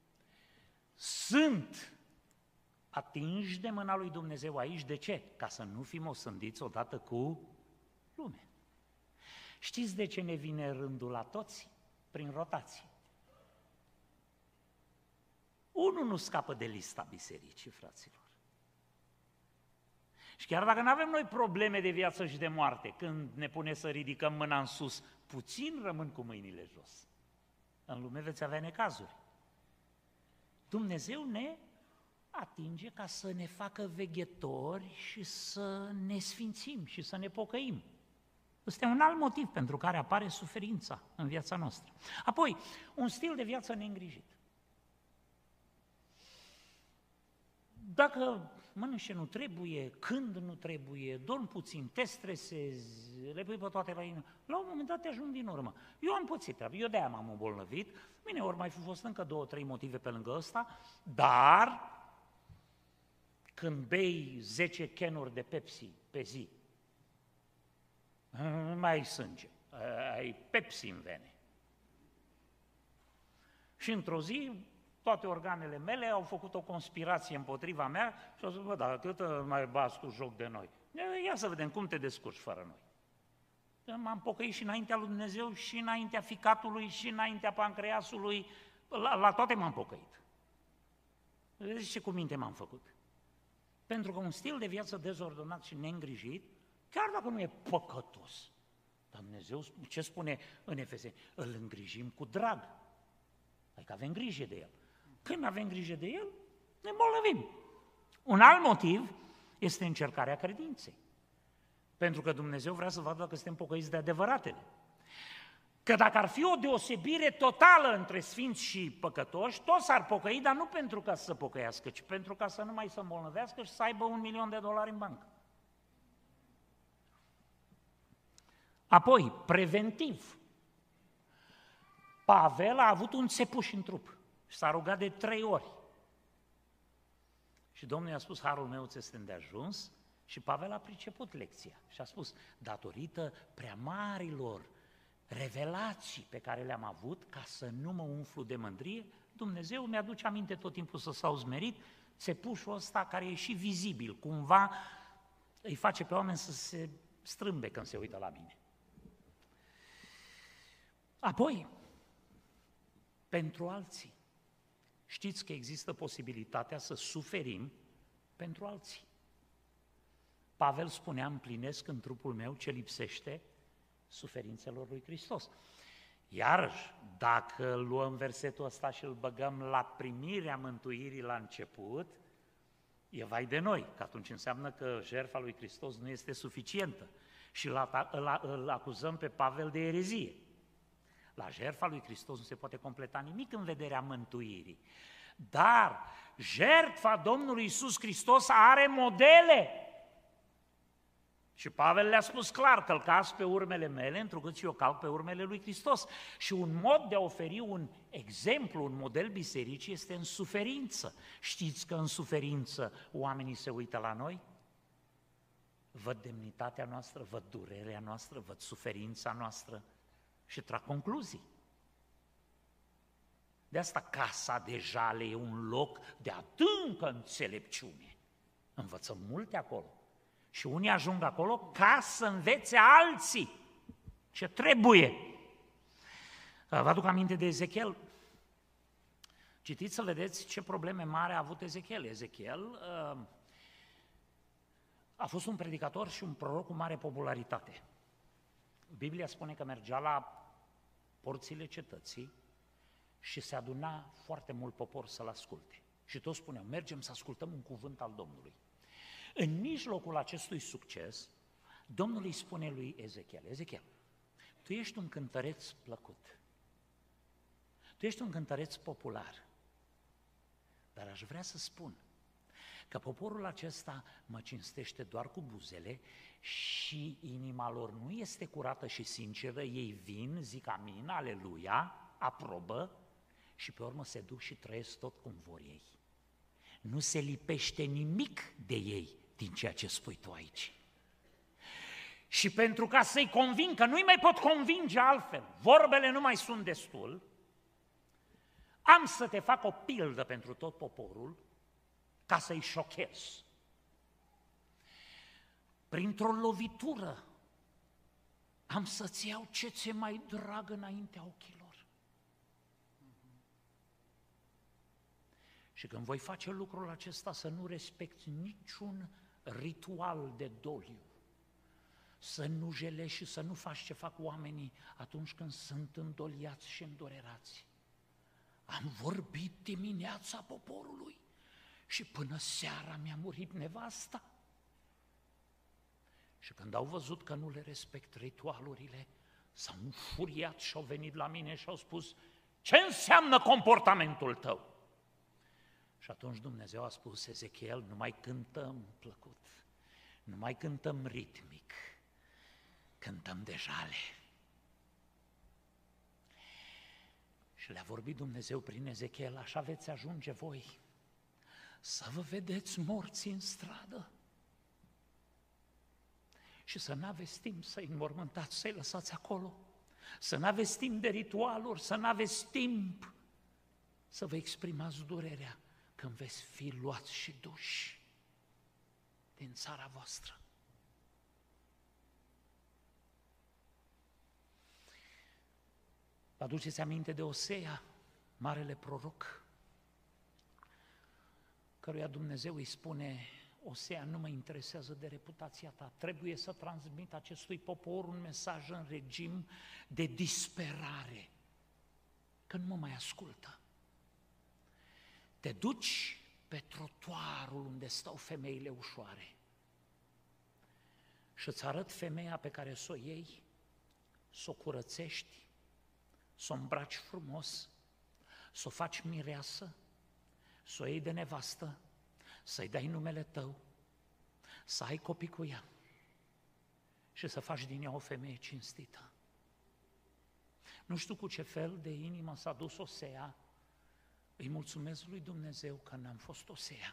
sunt atinși de mâna lui Dumnezeu aici. De ce? Ca să nu fim osândiți odată cu lumea. Știți de ce ne vine rândul la toți? Prin rotație. Unul nu scapă de lista bisericii, fraților. Și chiar dacă nu avem noi probleme de viață și de moarte, când ne pune să ridicăm mâna în sus, puțin rămân cu mâinile jos. În lume veți avea necazuri. Dumnezeu ne atinge ca să ne facă veghetori și să ne sfințim și să ne pocăim. Este un alt motiv pentru care apare suferința în viața noastră. Apoi, un stil de viață neîngrijit. Dacă mănânci ce nu trebuie, când nu trebuie, dormi puțin, te stresezi, le pui pe toate la inimă, la un moment dat te ajung din urmă. Eu am pățit treabă, eu de-aia m-am îmbolnăvit, bine, ori mai fi fost încă două, trei motive pe lângă ăsta, dar când bei zece canuri de Pepsi pe zi, nu mai ai sânge, ai Pepsi în vene. Și într-o zi, toate organele mele au făcut o conspirație împotriva mea și au zis, bă, dar cât mai bați tu joc de noi? Ia să vedem cum te descurci fără noi. M-am pocăit și înaintea lui Dumnezeu, și înaintea ficatului, și înaintea pancreasului, la, la toate m-am pocăit. Vedeți ce cuminte m-am făcut? Pentru că un stil de viață dezordonat și neîngrijit, chiar dacă nu e păcătos, dar Dumnezeu, ce spune în Efeseni? Îl îngrijim cu drag, adică avem grijă de el. Când avem grijă de el, ne îmbolnăvim. Un alt motiv este încercarea credinței. Pentru că Dumnezeu vrea să vadă dacă suntem pocăiți de adevăratele. Că dacă ar fi o deosebire totală între sfinți și păcătoși, toți s-ar pocăi, dar nu pentru ca să se pocăiască, ci pentru ca să nu mai se îmbolnăvească și să aibă un milion de dolari în bancă. Apoi, preventiv. Pavel a avut un țepuș în trup și s-a rugat de trei ori. Și Domnul i-a spus, harul meu ți este îndeajuns, și Pavel a priceput lecția și a spus, datorită prea marilor revelații pe care le-am avut, ca să nu mă umflu de mândrie, Dumnezeu mi-aduce aminte tot timpul să stau smerit, țepușul ăsta care e și vizibil, cumva îi face pe oameni să se strâmbe când se uită la mine. Apoi, pentru alții. Știți că există posibilitatea să suferim pentru alții. Pavel spunea, împlinesc în trupul meu ce lipsește suferințelor lui Hristos. Iarăși, dacă luăm versetul ăsta și îl băgăm la primirea mântuirii la început, e vai de noi, că atunci înseamnă că jertfa lui Hristos nu este suficientă și îl, îl, îl acuzăm pe Pavel de erezie. La jertfa lui Hristos nu se poate completa nimic în vederea mântuirii. Dar jertfa Domnului Iisus Hristos are modele. Și Pavel le-a spus clar, călcați pe urmele mele, întrucât și eu calc pe urmele lui Hristos. Și un mod de a oferi un exemplu, un model bisericii este în suferință. Știți că în suferință oamenii se uită la noi? Văd demnitatea noastră, văd durerea noastră, văd suferința noastră și trag concluzii. De asta casa de jale e un loc de adâncă înțelepciune. Învățăm multe acolo. Și unii ajung acolo ca să învețe alții ce trebuie. Vă aduc aminte de Ezechiel. Citiți să vedeți ce probleme mari a avut Ezechiel. Ezechiel uh, a fost un predicator și un proroc cu mare popularitate. Biblia spune că mergea la porțile cetății și se aduna foarte mult popor să-l asculte. Și toți spuneau, mergem să ascultăm un cuvânt al Domnului. În mijlocul acestui succes, Domnul îi spune lui Ezechiel, Ezechiel, tu ești un cântăreț plăcut, tu ești un cântăreț popular, dar aș vrea să spun că poporul acesta mă cinstește doar cu buzele și inima lor nu este curată și sinceră, ei vin, zic amin, aleluia, aprobă, și pe urmă se duc și trăiesc tot cum vor ei. Nu se lipește nimic de ei din ceea ce spui tu aici. Și pentru ca să-i conving, că nu-i mai pot convinge altfel, vorbele nu mai sunt destul, am să te fac o pildă pentru tot poporul ca să-i șochez. Printr-o lovitură am să-ți iau ce ți-e mai drag înaintea ochilor. Și când voi face lucrul acesta, să nu respecti niciun ritual de doliu, să nu jelești și să nu faci ce fac oamenii atunci când sunt îndoliați și îndurerați. Am vorbit dimineața poporului și până seara mi-a murit nevasta. Și când au văzut că nu le respect ritualurile, s-au înfuriat și au venit la mine și au spus: ce înseamnă comportamentul tău? Și atunci Dumnezeu a spus: Ezechiel, nu mai cântăm plăcut, nu mai cântăm ritmic, cântăm de jale. Și le-a vorbit Dumnezeu prin Ezechiel: așa veți ajunge voi să vă vedeți morți în stradă și să n-aveți timp să-i înmormântați, să-i lăsați acolo, să n-aveți timp de ritualuri, să n-aveți timp să vă exprimați durerea când veți fi luați și duși din țara voastră. Vă aduceți aminte de Osea, marele proroc, căruia Dumnezeu îi spune: Osea, nu mă interesează de reputația ta, trebuie să transmit acestui popor un mesaj în regim de disperare, că nu mă mai ascultă. Te duci pe trotuarul unde stau femeile ușoare și îți arăt femeia pe care s-o iei, s-o curățești, s-o îmbraci frumos, s-o faci mireasă, s-o iei de nevastă, să-i dai numele tău, să ai copii cu ea și să faci din ea o femeie cinstită. Nu știu cu ce fel de inimă s-a dus Osea, îi mulțumesc lui Dumnezeu că n-am fost Osea.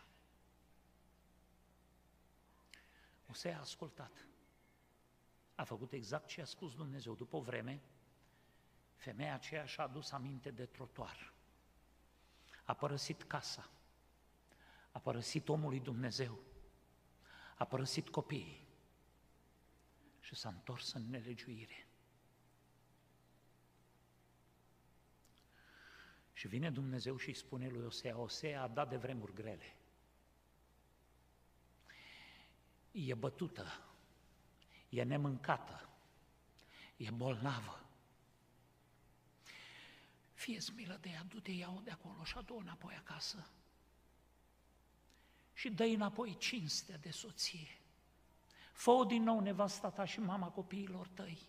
Osea a ascultat, a făcut exact ce a spus Dumnezeu. După o vreme, femeia aceea și-a adus aminte de trotuar, a părăsit casa, a părăsit omul lui Dumnezeu, a părăsit copiii și s-a întors în nelegiuire. Și vine Dumnezeu și îi spune lui Osea: Osea a dat de vremuri grele, e bătută, e nemâncată, e bolnavă. Fie-ți milă de ea, du-te, ia-o de acolo și adu-o înapoi acasă și dă-i înapoi cinstea de soție. Fă-o din nou nevasta ta și mama copiilor tăi.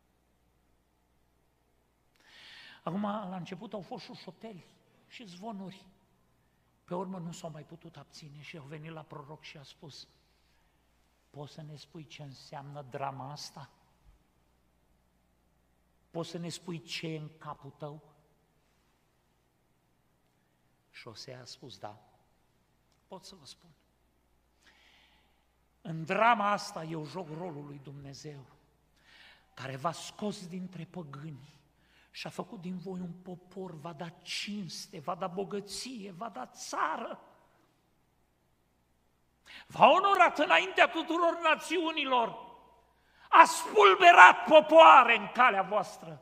Acum, la început au fost șușoteli și zvonuri. Pe urmă nu s-au mai putut abține și au venit la proroc și a spus: poți să ne spui ce înseamnă drama asta? Poți să ne spui ce e în capul tău? Și Osea a spus: da, pot să vă spun. În drama asta eu joc rolul lui Dumnezeu, care v-a scos dintre păgâni și a făcut din voi un popor, v-a dat cinste, v-a dat bogăție, v-a dat țară. V-a onorat înaintea tuturor națiunilor, a spulberat popoare în calea voastră.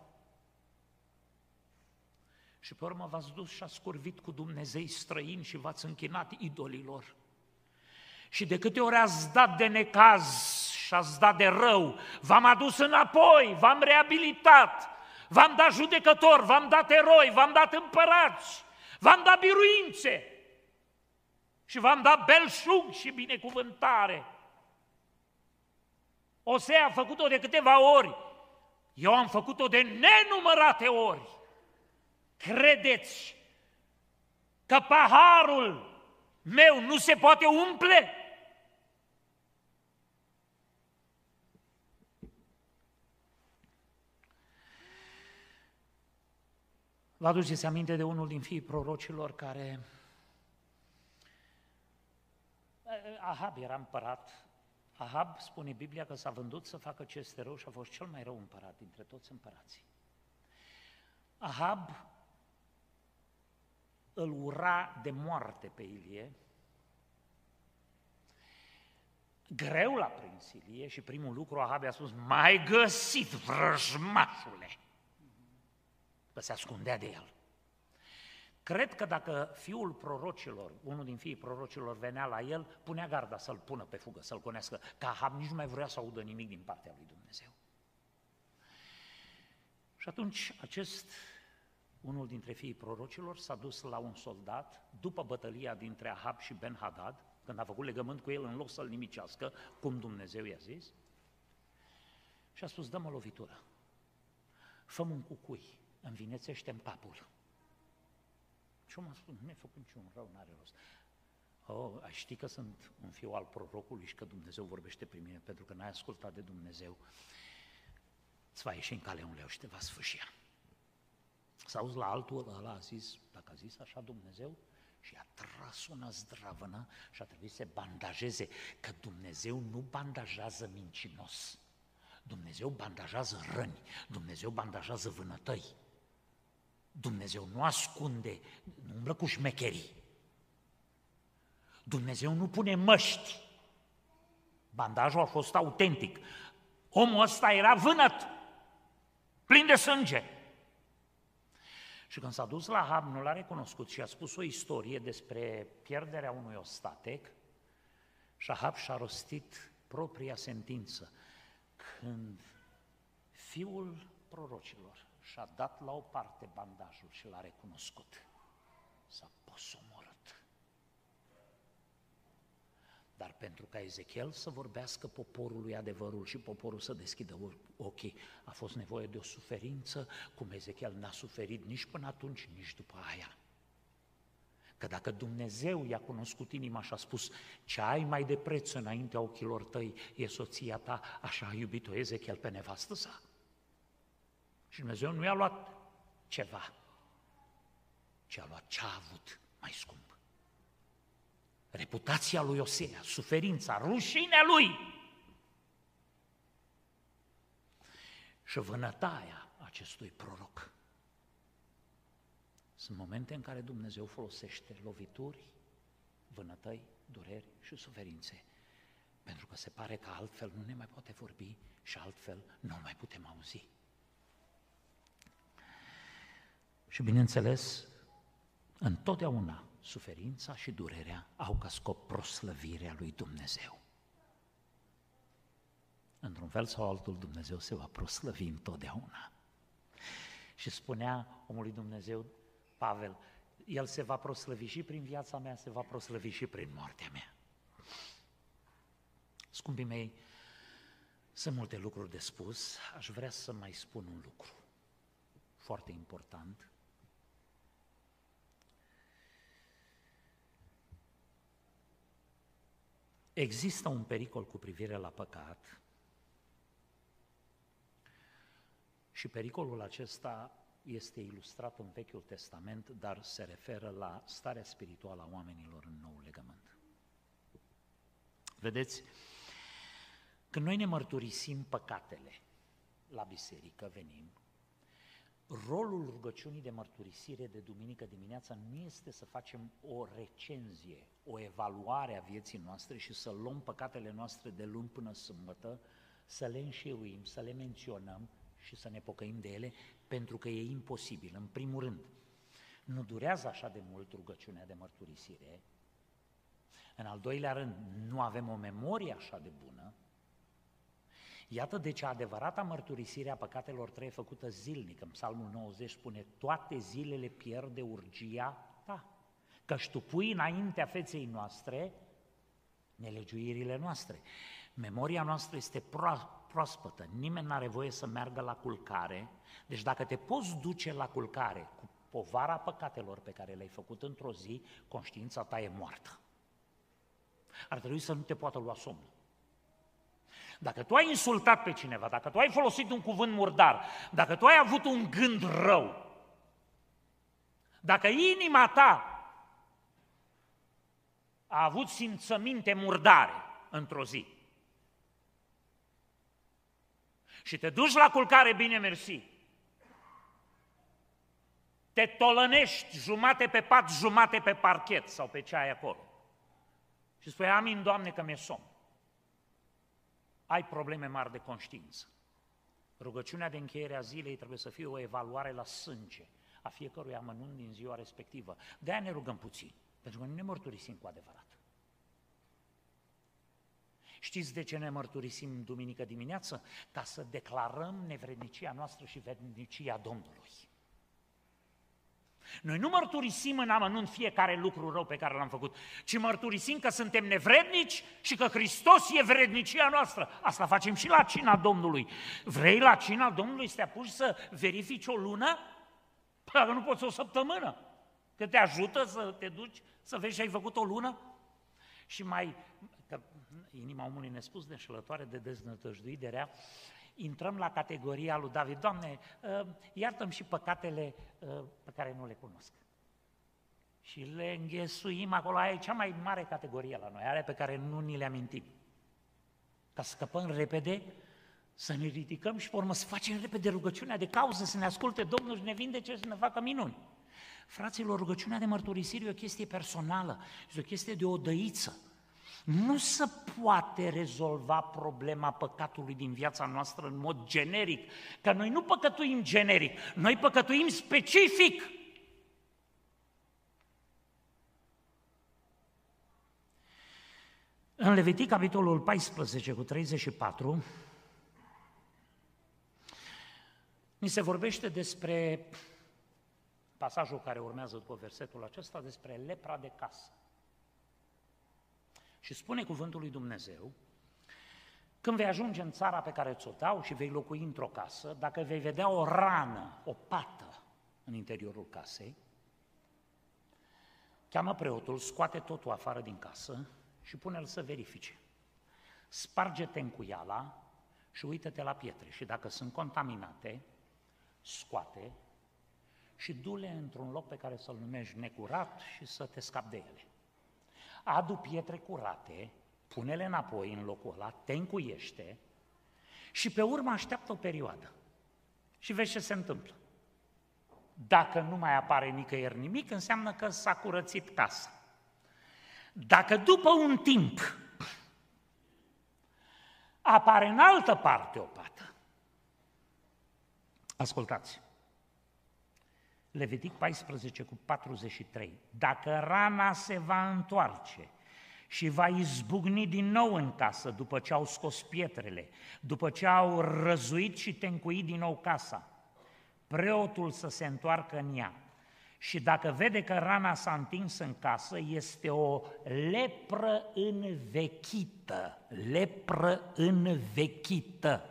Și pe urmă v-ați dus și ați scurvit cu Dumnezei străini și v-ați închinat idolilor. Și de câte ori ați dat de necaz și ați dat de rău, v-am adus înapoi, v-am reabilitat, v-am dat judecători, v-am dat eroi, v-am dat împărați, v-am dat biruințe și v-am dat belșug și binecuvântare. Osea a făcut-o de câteva ori, eu am făcut-o de nenumărate ori. Credeți că paharul meu nu se poate umple? Vă aduceți aminte de unul din fiii prorocilor care... Ahab era împărat. Ahab, spune Biblia, că s-a vândut să facă ce este rău și a fost cel mai rău împărat dintre toți împărații. Ahab îl ura de moarte pe Ilie, greu l-a prins Ilie și primul lucru Ahab i-a spus: m-ai găsit, vrăjmașule! Că se ascundea de el. Cred că dacă fiul prorocilor, unul din fiii prorocilor venea la el, punea garda să-l pună pe fugă, să-l gonească, că Ahab nici nu mai vrea să audă nimic din partea lui Dumnezeu. Și atunci acest, unul dintre fiii prorocilor, s-a dus la un soldat, după bătălia dintre Ahab și Ben-Hadad, când a făcut legământ cu el în loc să-l nimicească, cum Dumnezeu i-a zis, și a spus: dă-mă lovitură, fă-mi un cucui, învinețește-mi capul. Și omul a spus: nu mi-a făcut niciun rău, n-are rost. Oh, ai ști că sunt un fiu al prorocului și că Dumnezeu vorbește prin mine, pentru că n-ai ascultat de Dumnezeu, îți va ieși în cale un leu și te va sfâșia. S-a auzit la altul, ăla a zis: dacă a zis așa Dumnezeu, și a tras una zdravănă și a trebuit să se bandajeze, că Dumnezeu nu bandajează mincinos, Dumnezeu bandajează răni, Dumnezeu bandajează vânătăi. Dumnezeu nu ascunde, nu umblă cu șmecherii. Dumnezeu nu pune măști. Bandajul a fost autentic. Omul ăsta era vânăt, plin de sânge. Și când s-a dus la Ahab, nu l-a recunoscut și a spus o istorie despre pierderea unui ostatec și Ahab și-a rostit propria sentință. Când fiul prorocilor și-a dat la o parte bandajul și l-a recunoscut, s-a posomorât. Dar pentru ca Ezechiel să vorbească poporului adevărul și poporul să deschidă ochii, a fost nevoie de o suferință, cum Ezechiel n-a suferit nici până atunci, nici după aia. Că dacă Dumnezeu i-a cunoscut inima și a spus: ce ai mai de preț înaintea ochilor tăi e soția ta, așa a iubit-o Ezechiel pe nevastă sa. Și Dumnezeu nu i-a luat ceva, ci a luat ce a avut mai scump. Reputația lui Osea, suferința, rușinea lui și vânătaia acestui proroc. Sunt momente în care Dumnezeu folosește lovituri, vânătăi, dureri și suferințe, pentru că se pare că altfel nu ne mai poate vorbi și altfel nu mai putem auzi. Și bineînțeles, întotdeauna suferința și durerea au ca scop proslăvirea lui Dumnezeu. Într-un fel sau altul, Dumnezeu se va proslăvi întotdeauna. Și spunea omului Dumnezeu, Pavel, El se va proslăvi și prin viața mea, se va proslăvi și prin moartea mea. Scumpii mei, sunt multe lucruri de spus, aș vrea să mai spun un lucru foarte important. Există un pericol cu privire la păcat și pericolul acesta este ilustrat în Vechiul Testament, dar se referă la starea spirituală a oamenilor în Noul Legământ. Vedeți, când noi ne mărturisim păcatele la biserică, venim, rolul rugăciunii de mărturisire de duminică dimineața nu este să facem o recenzie, o evaluare a vieții noastre și să luăm păcatele noastre de luni până sâmbătă, să le înșiruim, să le menționăm și să ne pocăim de ele, pentru că e imposibil. În primul rând, nu durează așa de mult rugăciunea de mărturisire. În al doilea rând, nu avem o memorie așa de bună. Iată de ce adevărata mărturisire a păcatelor trebuie făcută zilnic. În Psalmul nouăzeci spune: toate zilele pierde urgia ta, căci tu pui înaintea feței noastre nelegiuirile noastre. Memoria noastră este pro- proaspătă, nimeni n-are voie să meargă la culcare, deci dacă te poți duce la culcare cu povara păcatelor pe care le-ai făcut într-o zi, conștiința ta e moartă. Ar trebui să nu te poată lua somnul. Dacă tu ai insultat pe cineva, dacă tu ai folosit un cuvânt murdar, dacă tu ai avut un gând rău, Dacă inima ta a avut simțăminte murdare într-o zi și te duci la culcare, bine mersi, te tolănești jumate pe pat, jumate pe parchet sau pe ce ai acolo și spui, amin, Doamne, că mi-e somn, ai probleme mari de conștiință. Rugăciunea de încheiere a zilei trebuie să fie o evaluare la sânge a fiecărui amănunt din ziua respectivă. De-aia ne rugăm puțin, pentru că nu ne mărturisim cu adevărat. Știți de ce ne mărturisim duminică dimineață? Ca să declarăm nevrednicia noastră și vrednicia Domnului. Noi nu mărturisim în amănunt fiecare lucru rău pe care l-am făcut, ci mărturisim că suntem nevrednici și că Hristos e vrednicia noastră. Asta facem și la cina Domnului. Vrei la cina Domnului să te apuci să verifici o lună? Păi dacă nu poți o săptămână, că te ajută să te duci să vezi ce ai făcut o lună? Și mai, că inima omului nespus de înșelătoare, de deznădăjduit, de rea, intrăm la categoria lui David, Doamne, iartă-mi și păcatele pe care nu le cunosc. Și le înghesuim acolo, aia e cea mai mare categorie la noi, alea pe care nu ni le amintim. Ca să scăpăm repede, să ne ridicăm și pe urmă să facem repede rugăciunea de cauză, să ne asculte Domnul și ne vindece, să ne facă minuni. Fraților, rugăciunea de mărturisire e o chestie personală, este o chestie de odăiță. Nu se poate rezolva problema păcatului din viața noastră în mod generic, că noi nu păcătuim generic, noi păcătuim specific. În Levitic, capitolul paisprezece, cu treizeci și patru, ni se vorbește despre pasajul care urmează după versetul acesta, despre lepra de casă. Și spune cuvântul lui Dumnezeu, când vei ajunge în țara pe care ți-o dau și vei locui într-o casă, dacă vei vedea o rană, o pată în interiorul casei, cheamă preotul, scoate totul afară din casă și pune-l să verifice. Sparge-te încuiala și uită-te la pietre și dacă sunt contaminate, scoate și du-le într-un loc pe care să-l numești necurat și să te scapi de ele. Adu pietre curate, pune-le înapoi în locul ăla, te încuiește și pe urmă așteaptă o perioadă și vezi ce se întâmplă. Dacă nu mai apare nicăieri nimic, înseamnă că s-a curățit casa. Dacă după un timp apare în altă parte o pată, ascultați, Levitic paisprezece cu patruzeci și trei, dacă rana se va întoarce și va izbucni din nou în casă după ce au scos pietrele, după ce au răzuit și tencuit din nou casa, preotul să se întoarcă în ea și dacă vede că rana s-a întins în casă, este o lepră învechită, lepră învechită.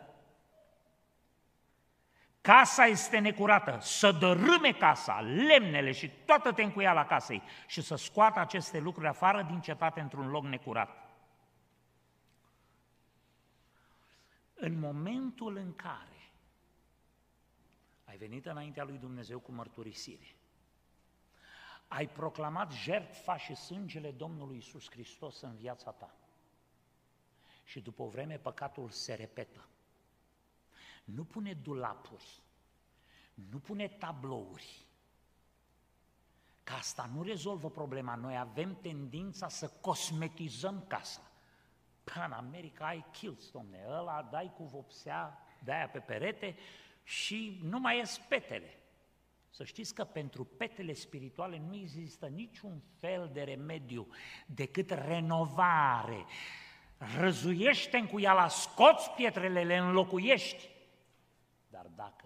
Casa este necurată, să dărâme casa, lemnele și toată tencuiala casei și să scoată aceste lucruri afară din cetate într-un loc necurat. În momentul în care ai venit înaintea lui Dumnezeu cu mărturisire, ai proclamat jertfa și sângele Domnului Iisus Hristos în viața ta și după o vreme păcatul se repetă, nu pune dulapuri, nu pune tablouri, că asta nu rezolvă problema. Noi avem tendința să cosmetizăm casa. În America ai chilți, domne, ăla dai cu vopsea de-aia pe perete și nu mai ies petele. Să știți că pentru petele spirituale nu există niciun fel de remediu decât renovare. Răzuiește-n cu ea, la scoți pietrele, le înlocuiești. Dar dacă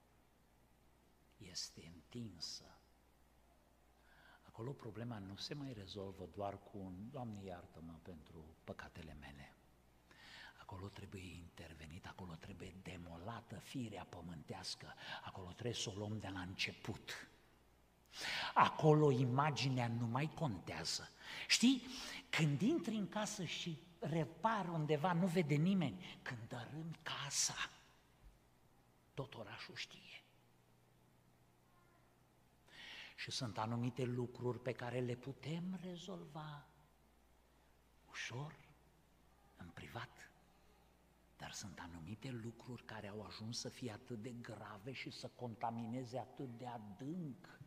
este întinsă, acolo problema nu se mai rezolvă doar cu un Doamne iartă-mă pentru păcatele mele. Acolo trebuie intervenit, acolo trebuie demolată firea pământească, acolo trebuie să o luăm de la început. Acolo imaginea nu mai contează. Știi, când intri în casă și repari undeva, nu vede nimeni. Când dărâmi casa, tot orașul știe. Și sunt anumite lucruri pe care le putem rezolva ușor, în privat, dar sunt anumite lucruri care au ajuns să fie atât de grave și să contamineze atât de adânc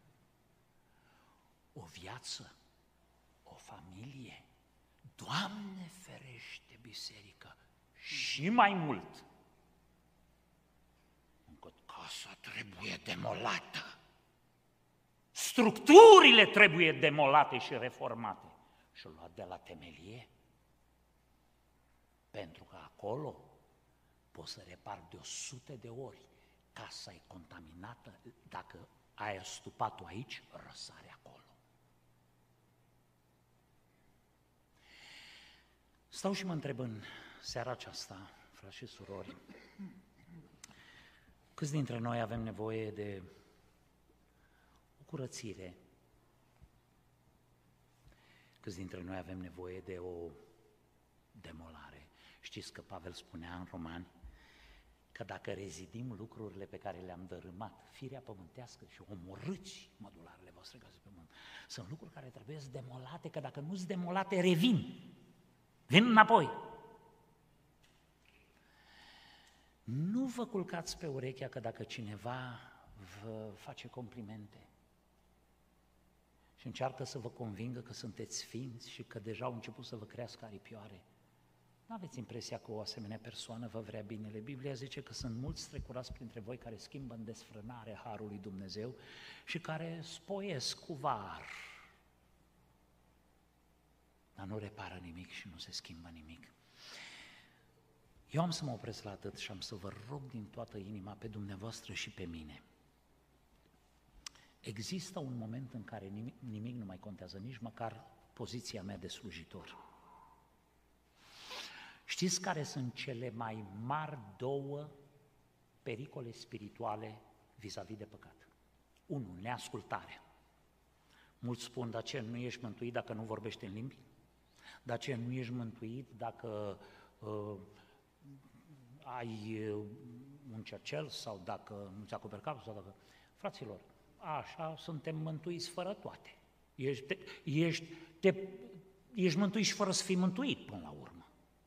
o viață, o familie. Doamne ferește, biserică, și mai mult, încât casa trebuie demolată, structurile trebuie demolate și reformate și luat de la temelie, pentru că acolo poți să repari de o sută de ori. Casa e contaminată, dacă ai stupat-o aici, răsare acolo. Stau și mă întreb în seara aceasta, frați și surori, câți dintre noi avem nevoie de o curățire? Câți dintre noi avem nevoie de o demolare? Știți că Pavel spunea în Romani că dacă rezidim lucrurile pe care le-am dărâmat, firea pământească și omorâți mădularele voastre ca pe pământ, sunt lucruri care trebuie demolate, că dacă nu sunt demolate, revin. Vin înapoi. Nu vă culcați pe urechea că dacă cineva vă face complimente și încearcă să vă convingă că sunteți sfinți și că deja au început să vă crească aripioare, nu aveți impresia că o asemenea persoană vă vrea binele. Biblia zice că sunt mulți strecurați printre voi care schimbă în desfrânare harul lui Dumnezeu și care spoiesc cu var, dar nu repară nimic și nu se schimbă nimic. Eu am să mă opresc la atât și am să vă rog din toată inima pe dumneavoastră și pe mine. Există un moment în care nimic, nimic nu mai contează, nici măcar poziția mea de slujitor. Știți care sunt cele mai mari două pericole spirituale vis-a-vis de păcat? Unu, neascultarea. Mulți spun, dar ce, nu ești mântuit dacă nu vorbești în limbi? Dar ce, nu ești mântuit dacă uh, ai uh, un cercel sau dacă nu-ți acoperi capul? Sau dacă... Fraților, așa suntem mântuiți fără toate. Ești, te, ești, te, ești mântuit și fără să fii mântuit până la urmă.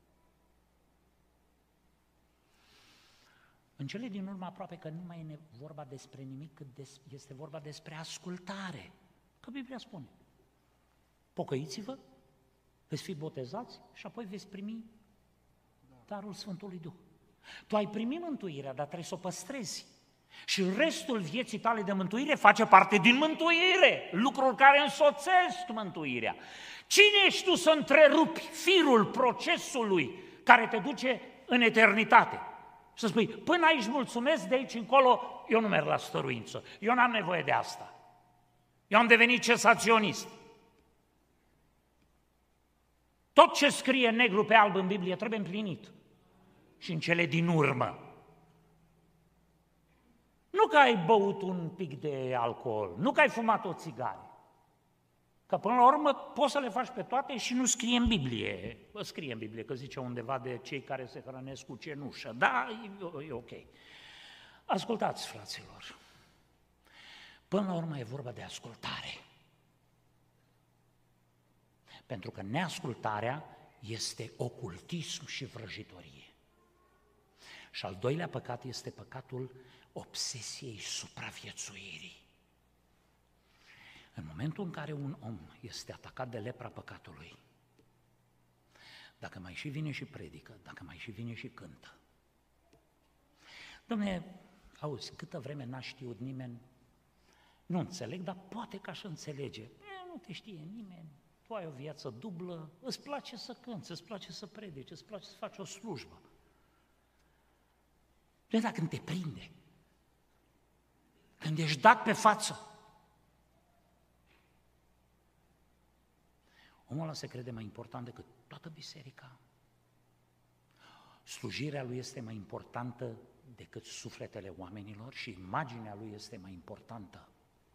În cele din urmă aproape că nu mai e vorba despre nimic, cât des, este vorba despre ascultare. Că Biblia spune, pocăiți-vă, veți fi botezați și apoi veți primi darul Sfântului Duh. Tu ai primit mântuirea, dar trebuie să o păstrezi. Și restul vieții tale de mântuire face parte din mântuire, lucruri care însoțesc mântuirea. Cine ești tu să întrerupi firul procesului care te duce în eternitate? Să spui, până aici mulțumesc, de aici încolo eu nu merg la stăruință, eu n-am nevoie de asta. Eu am devenit cesaționist. Tot ce scrie negru pe alb în Biblie trebuie împlinit. Și în cele din urmă. Nu că ai băut un pic de alcool, nu că ai fumat o țigară. Că până la urmă poți să le faci pe toate și nu scrie în Biblie. Scrie în Biblie, că zice undeva de cei care se hrănesc cu cenușă. Da, e, e ok. Ascultați, fraților. Până la urmă e vorba de ascultare. Pentru că neascultarea este ocultism și vrăjitorie. Și al doilea păcat este păcatul obsesiei supraviețuirii. În momentul în care un om este atacat de lepra păcatului, dacă mai și vine și predică, dacă mai și vine și cântă, Dom'le, auzi, câtă vreme n-a știut nimeni, nu înțeleg, dar poate că aș înțelege. E, nu te știe nimeni, tu ai o viață dublă, îți place să cânți, îți place să predici, îți place să faci o slujbă. Doar dacă când te prinde, când ești dat pe față, omul ăla se crede mai important decât toată biserica. Slujirea lui este mai importantă decât sufletele oamenilor și imaginea lui este mai importantă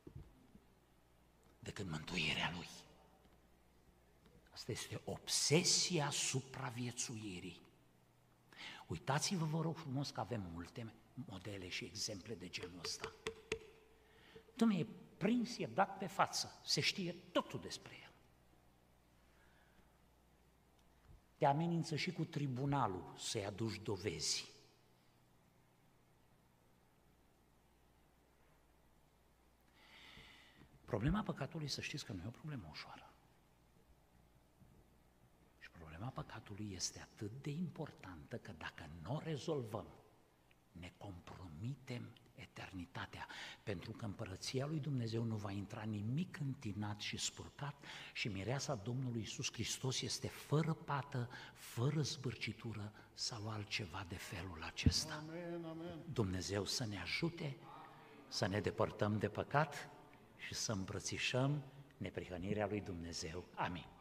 decât mântuirea lui. Asta este obsesia supraviețuirii. Uitați-vă, vă rog frumos, că avem multe modele și exemple de genul ăsta. Dom'le, prins, e dat pe față, se știe totul despre el. Te amenință și cu tribunalul să-i aduci dovezi. Problema păcatului, să știți că nu e o problemă ușoară. Și problema păcatului este atât de importantă că dacă nu o rezolvăm, ne compromitem eternitatea, pentru că împărăția lui Dumnezeu nu va intra nimic întinat și spurcat și mireasa Domnului Iisus Hristos este fără pată, fără zbârcitură sau altceva de felul acesta. Amen, amen. Dumnezeu să ne ajute să ne depărtăm de păcat și să îmbrățișăm neprihănirea lui Dumnezeu. Amin.